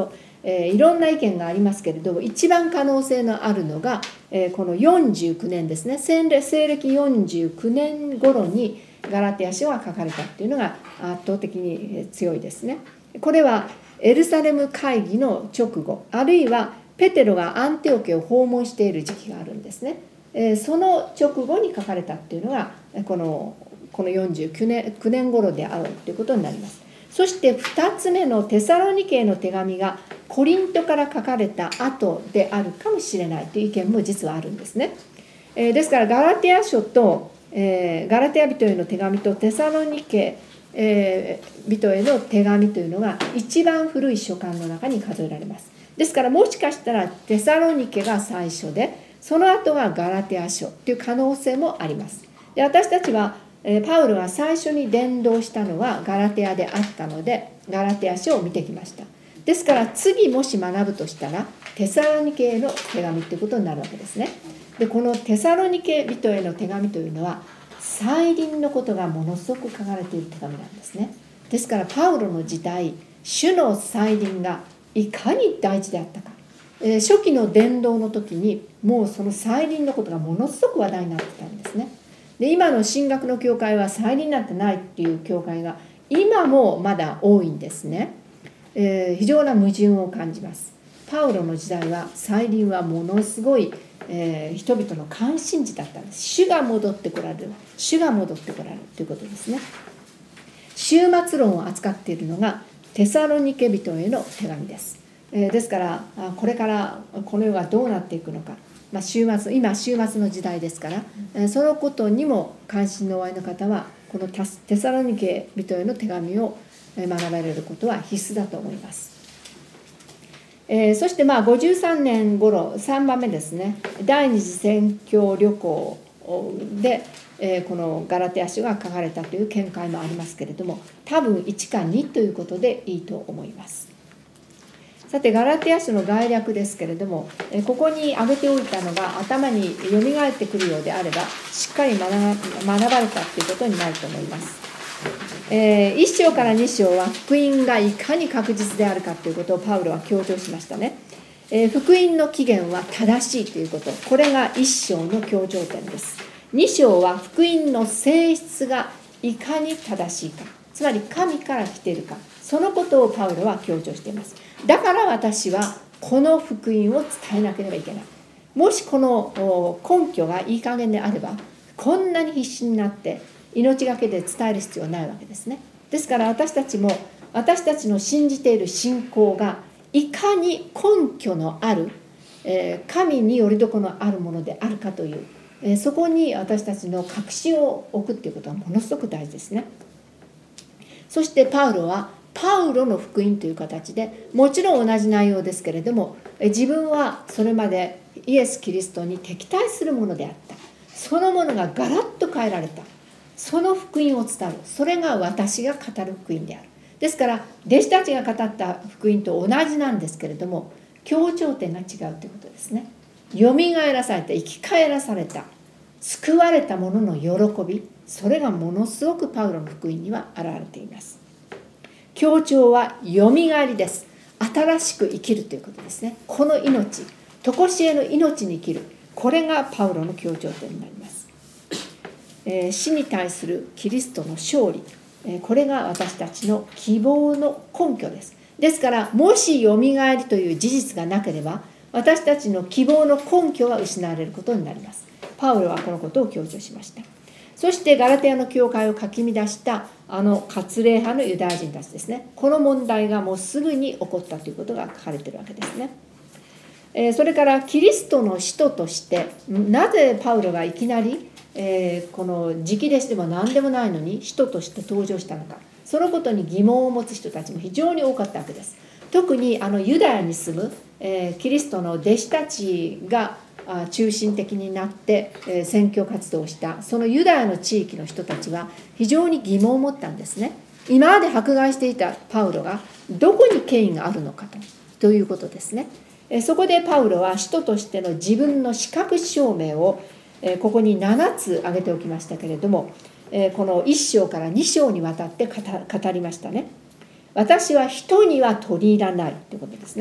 えー、いろんな意見がありますけれども、一番可能性のあるのが、えー、このよんじゅうきゅうねんですね。西暦よんじゅうきゅうねん頃にガラテヤ書が書かれたっていうのが圧倒的に強いですね。これはエルサレム会議の直後、あるいはペテロがアンテオケを訪問している時期があるんですね。えー、その直後に書かれたっていうのがこのこのよんじゅうきゅうねん、きゅうねん頃であるということになります。そしてふたつめのテサロニケへの手紙がコリントから書かれた後であるかもしれないという意見も実はあるんですね。えー、ですからガラテヤ書と、えー、ガラテヤ人への手紙とテサロニケ、えー、人への手紙というのが一番古い書簡の中に数えられます。ですからもしかしたらテサロニケが最初で、その後がガラテヤ書という可能性もあります。で、私たちはパウロが最初に伝道したのはガラテヤであったので、ガラテヤ書を見てきました。ですから次もし学ぶとしたらテサロニケへの手紙ということになるわけですね。で、このテサロニケ人への手紙というのは再臨のことがものすごく書かれている手紙なんですね。ですからパウロの時代、主の再臨がいかに大事であったか、えー、初期の伝道の時にもうその再臨のことがものすごく話題になってたんですね。で、今の神学の教会は再臨なんてないっていう教会が今もまだ多いんですね。えー、非常な矛盾を感じます。パウロの時代は再臨はものすごい、えー、人々の関心事だったんです。主が戻ってこられる、主が戻ってこられるということですね。終末論を扱っているのがテサロニケ人への手紙です。えー、ですからこれからこの世がどうなっていくのか、まあ、終末今終末の時代ですから、えー、そのことにも関心のおありの方はこのテサロニケ人への手紙を学ばれることは必須だと思います。えー、そしてまあごじゅうさんねん頃さんばんめですね、第二次宣教旅行で、えー、このガラテヤ書が書かれたという見解もありますけれども、多分いちかにということでいいと思います。さてガラテヤ書の概略ですけれども、えー、ここに挙げておいたのが頭によみがえってくるようであればしっかり学ばれたということになると思います。えー、いっ章からに章は福音がいかに確実であるかということをパウロは強調しましたね。えー、福音の起源は正しいということ、これがいっ章の強調点です。に章は福音の性質がいかに正しいか、つまり神から来ているか、そのことをパウロは強調しています。だから私はこの福音を伝えなければいけない。もしこの根拠がいい加減であればこんなに必死になって命がけで伝える必要はないわけですね。ですから私たちも私たちの信じている信仰がいかに根拠のある、えー、神によりどころのあるものであるかという、えー、そこに私たちの確信を置くということはものすごく大事ですね。そしてパウロはパウロの福音という形でもちろん同じ内容ですけれども、自分はそれまでイエス・キリストに敵対するものであった、そのものがガラッと変えられた、その福音を伝える、それが私が語る福音である。ですから弟子たちが語った福音と同じなんですけれども強調点が違うということですね。よみがえらされた、生き返らされた、救われた者の喜び、それがものすごくパウロの福音には現れています。強調はよみがえりです。新しく生きるということですね。この命、常しえの命に生きる、これがパウロの強調点になります。えー、死に対するキリストの勝利、えー、これが私たちの希望の根拠です。ですからもしよみがえりという事実がなければ私たちの希望の根拠が失われることになります。パウロはこのことを強調しました。そしてガラテヤの教会をかき乱したあの割礼派のユダヤ人たちですね、この問題がもうすぐに起こったということが書かれているわけですね。えー、それからキリストの使徒としてなぜパウロがいきなりえー、この直弟子でも何でもないのに使徒として登場したのか、そのことに疑問を持つ人たちも非常に多かったわけです。特にあのユダヤに住む、えー、キリストの弟子たちが中心的になって、えー、宣教活動をしたそのユダヤの地域の人たちは非常に疑問を持ったんですね。今まで迫害していたパウロがどこに権威があるのかと、ということですね。えー、そこでパウロは使徒としての自分の資格証明をここにななつ挙げておきましたけれども、このいっ章からに章にわたって語りましたね。私は人には取り入らないということですね。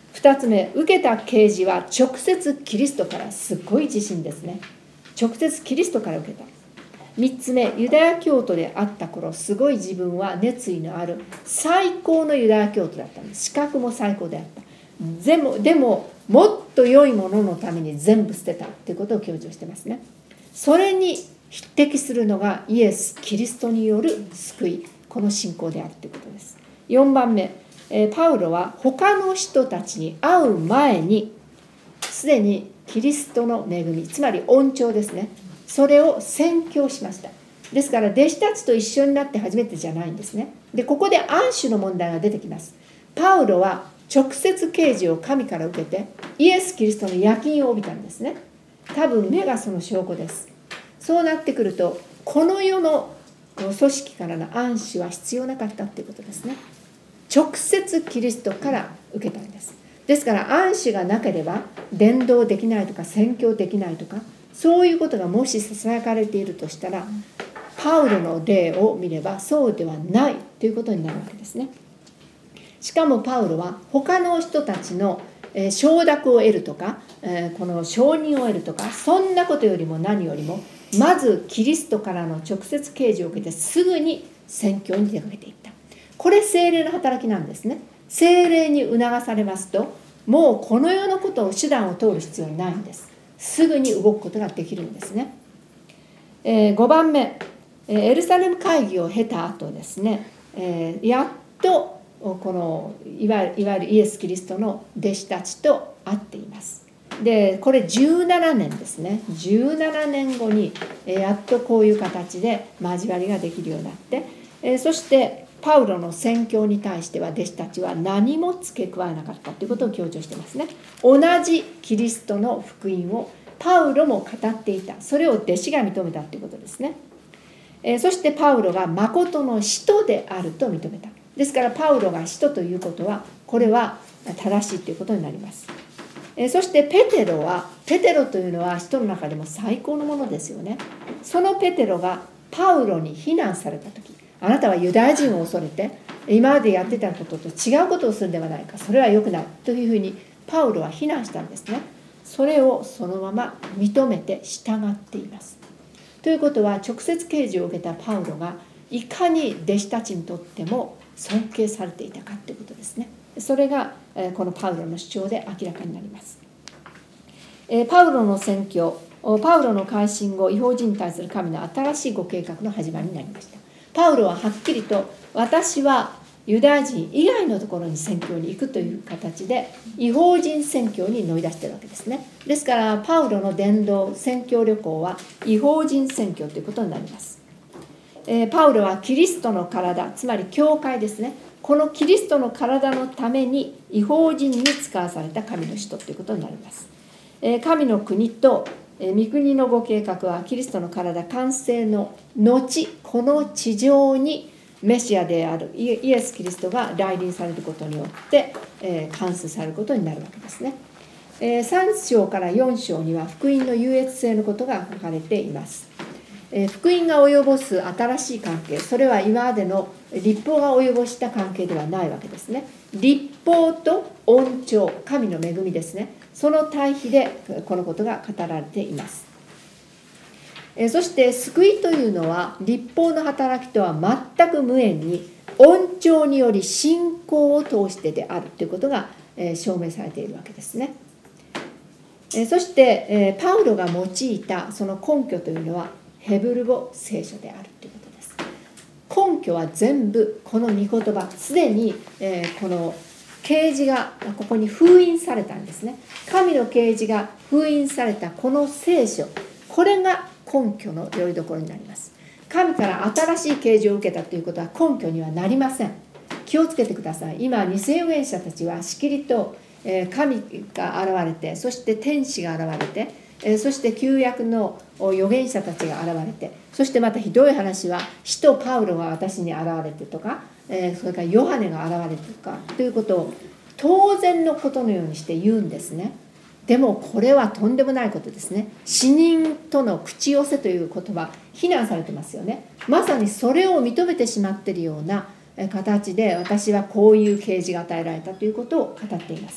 ふたつめ、受けた啓示は直接キリストから。すごい自信ですね。直接キリストから受けた。みっつめ、ユダヤ教徒であった頃、すごい自分は熱意のある最高のユダヤ教徒だったんです。資格も最高であった。でも、でももっと良いもののために全部捨てたということを強調してますね。それに匹敵するのがイエス・キリストによる救い、この信仰であるということです。よんばんめ、パウロは他の人たちに会う前にすでにキリストの恵み、つまり恩寵ですね、それを宣教しました。ですから弟子たちと一緒になって初めてじゃないんですね。でここで安守の問題が出てきます。パウロは直接啓示を神から受けてイエス・キリストの焼き印を帯びたんですね。多分目がその証拠です。そうなってくると、この世の組織からの安守は必要なかったということですね。直接キリストから受けたんです。ですから安守がなければ伝道できないとか宣教できないとか、そういうことがもしささやかれているとしたら、パウロの例を見ればそうではないということになるわけですね。しかもパウロは他の人たちの承諾を得るとか、この承認を得るとか、そんなことよりも何よりも、まずキリストからの直接啓示を受けてすぐに宣教に出かけていった。これ聖霊の働きなんですね。聖霊に促されますと、もうこの世のことを手段を通る必要はないんです。すぐに動くことができるんですね。えー、ごばんめ、エルサレム会議を経た後ですね、えー、やっとこのいわゆる、いわゆるイエス・キリストの弟子たちと会っています。でこれじゅうななねんですね。じゅうななねんごにやっとこういう形で交わりができるようになって、えー、そしてパウロの宣教に対しては弟子たちは何も付け加えなかったということを強調していますね。同じキリストの福音をパウロも語っていた。それを弟子が認めたということですね。えー、そしてパウロが誠の使徒であると認めた。ですからパウロが使徒ということは、これは正しいということになります。えー、そしてペテロは、ペテロというのは使徒の中でも最高のものですよね。そのペテロがパウロに非難されたとき、あなたはユダヤ人を恐れて今までやってたことと違うことをするんではないか、それは良くないというふうにパウロは非難したんですね。それをそのまま認めて従っています。ということは、直接啓示を受けたパウロがいかに弟子たちにとっても尊敬されていたかということですね。それがこのパウロの主張で明らかになります。パウロの宣教、パウロの改心後、異邦人に対する神の新しいご計画の始まりになりました。パウロははっきりと、私はユダヤ人以外のところに宣教に行くという形で異邦人宣教に乗り出しているわけですね。ですからパウロの伝道宣教旅行は異邦人宣教ということになります。えー、パウロはキリストの体、つまり教会ですね、このキリストの体のために異邦人に使わされた神の使徒ということになります。えー、神の国と御国のご計画はキリストの体完成の後、この地上にメシアであるイエス・キリストが来臨されることによって、えー、完成されることになるわけですね。えー、さん章からよん章には福音の優越性のことが書かれています。えー、福音が及ぼす新しい関係、それは今までの律法が及ぼした関係ではないわけですね。律法と恩寵、神の恵みですね、その対比でこのことが語られています。えそして救いというのは律法の働きとは全く無縁に恩寵により信仰を通してであるということが証明されているわけですね。えそしてパウロが用いたその根拠というのはヘブル語聖書であるということです。根拠は全部この御言葉、すでにこの啓示がここに封印されたんですね。神の啓示が封印されたこの聖書、これが根拠のよりどころになります。神から新しい啓示を受けたということは根拠にはなりません。気をつけてください。今偽預言者たちはしきりと神が現れて、そして天使が現れて、そして旧約の預言者たちが現れて、そしてまたひどい話は使徒パウロが私に現れてとか、それからヨハネが現れてとかということを当然のことのようにして言うんですね。でもこれはとんでもないことですね。死人との口寄せという言葉、非難されてますよね。まさにそれを認めてしまっているような形で、私はこういう啓示が与えられたということを語っています。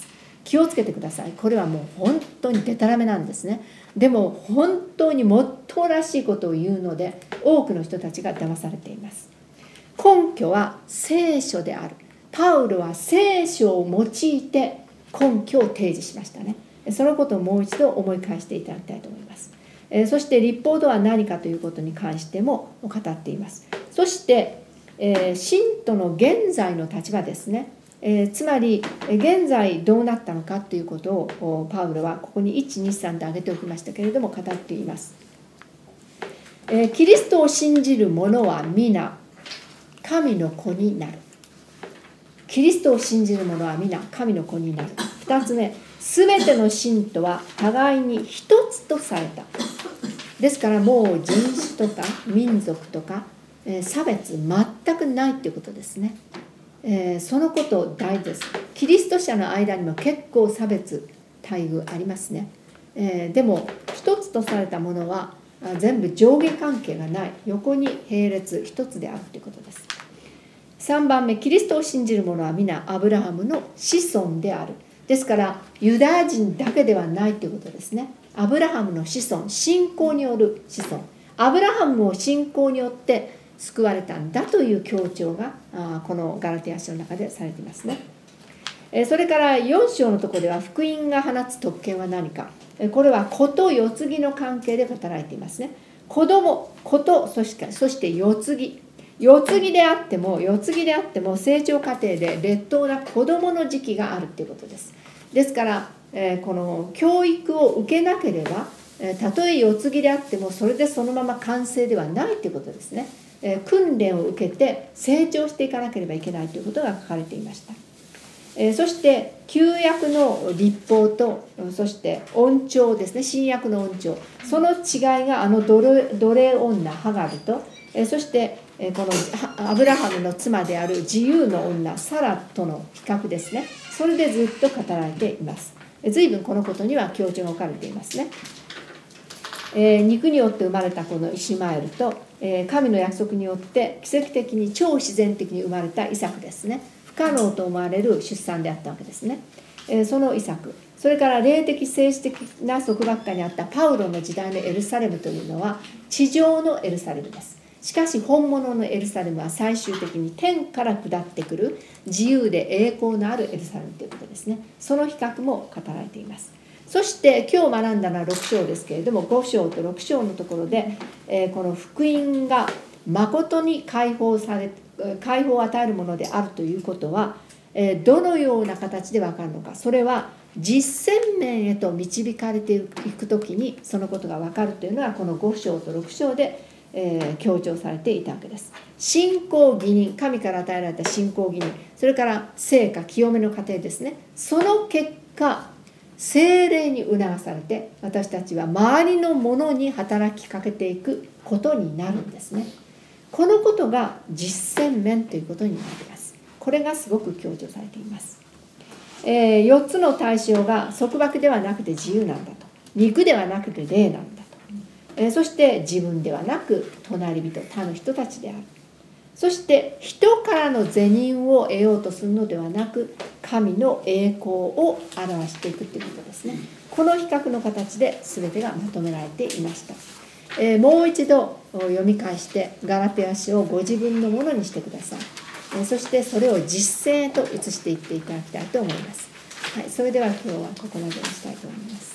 気をつけてください。これはもう本当にデタラメなんですね。でも本当にもっとらしいことを言うので、多くの人たちが騙されています。根拠は聖書である。パウロは聖書を用いて根拠を提示しましたね。そのことをもう一度思い返していただきたいと思います。そして律法とは何かということに関しても語っています。そして、えー、信徒の現在の立場ですね。えー、つまり現在どうなったのかということをパウロはここにいちにさんと挙げておきましたけれども語っています。えー、キリストを信じる者は皆神の子になる。キリストを信じる者は皆神の子になる。ふたつめ、すべての信徒は互いに一つとされた。ですからもう人種とか民族とか、えー、差別全くないということですね。えー、そのこと大事です。キリスト者の間にも結構差別待遇ありますね。えー、でも一つとされたものは全部上下関係がない、横に並列一つであるということです。さんばんめ、キリストを信じる者は皆アブラハムの子孫である。ですからユダヤ人だけではないということですね。アブラハムの子孫、信仰による子孫、アブラハムも信仰によって救われたんだという強調がこのガラテヤ書の中でされていますね。それからよん章のところでは福音が放つ特権は何か、これは子と世継ぎの関係で語られていますね。子供、子とそしてそして世継ぎ、世継ぎであっても世継ぎであっても成長過程で劣等な子供の時期があるということです。ですからこの教育を受けなければたとえ世継ぎであってもそれでそのまま完成ではないということですね。訓練を受けて成長していかなければいけないということが書かれていました。そして旧約の律法とそして恩寵ですね、新約の恩寵、その違いがあの奴隷女ハガルと、そしてこのアブラハムの妻である自由の女サラとの比較ですね。それでずっと語られています。随分このことには強調が置かれていますね。えー、肉によって生まれたこのイシマエルと、えー、神の約束によって奇跡的に超自然的に生まれたイサクですね。不可能と思われる出産であったわけですね。えー、そのイサク、それから霊的政治的な束縛下にあったパウロの時代のエルサレムというのは地上のエルサレムです。しかし本物のエルサレムは最終的に天から下ってくる自由で栄光のあるエルサレムということですね。その比較も語られています。そして今日学んだのはろく章ですけれども、ご章とろく章のところで、えー、この福音が誠に解放され解放を与えるものであるということは、えー、どのような形で分かるのか。それは実践面へと導かれていくときにそのことが分かるというのはこのご章とろく章で、えー、強調されていたわけです。信仰義人、神から与えられた信仰義人、それから聖化清めの過程ですね。その結果聖霊に促されて私たちは周りのものに働きかけていくことになるんですね。このことが実践面ということになります。これがすごく強調されています。えー、よっつの対象が束縛ではなくて自由なんだと、肉ではなくて霊なんだと、えー、そして自分ではなく隣人他の人たちである。そして人からの是認を得ようとするのではなく神の栄光を表していくということですね。この比較の形で全てがまとめられていました。えー、もう一度読み返してガラテヤ書をご自分のものにしてください。えー、そしてそれを実践へと移していっていただきたいと思います。はい、それでは今日はここまでにしたいと思います。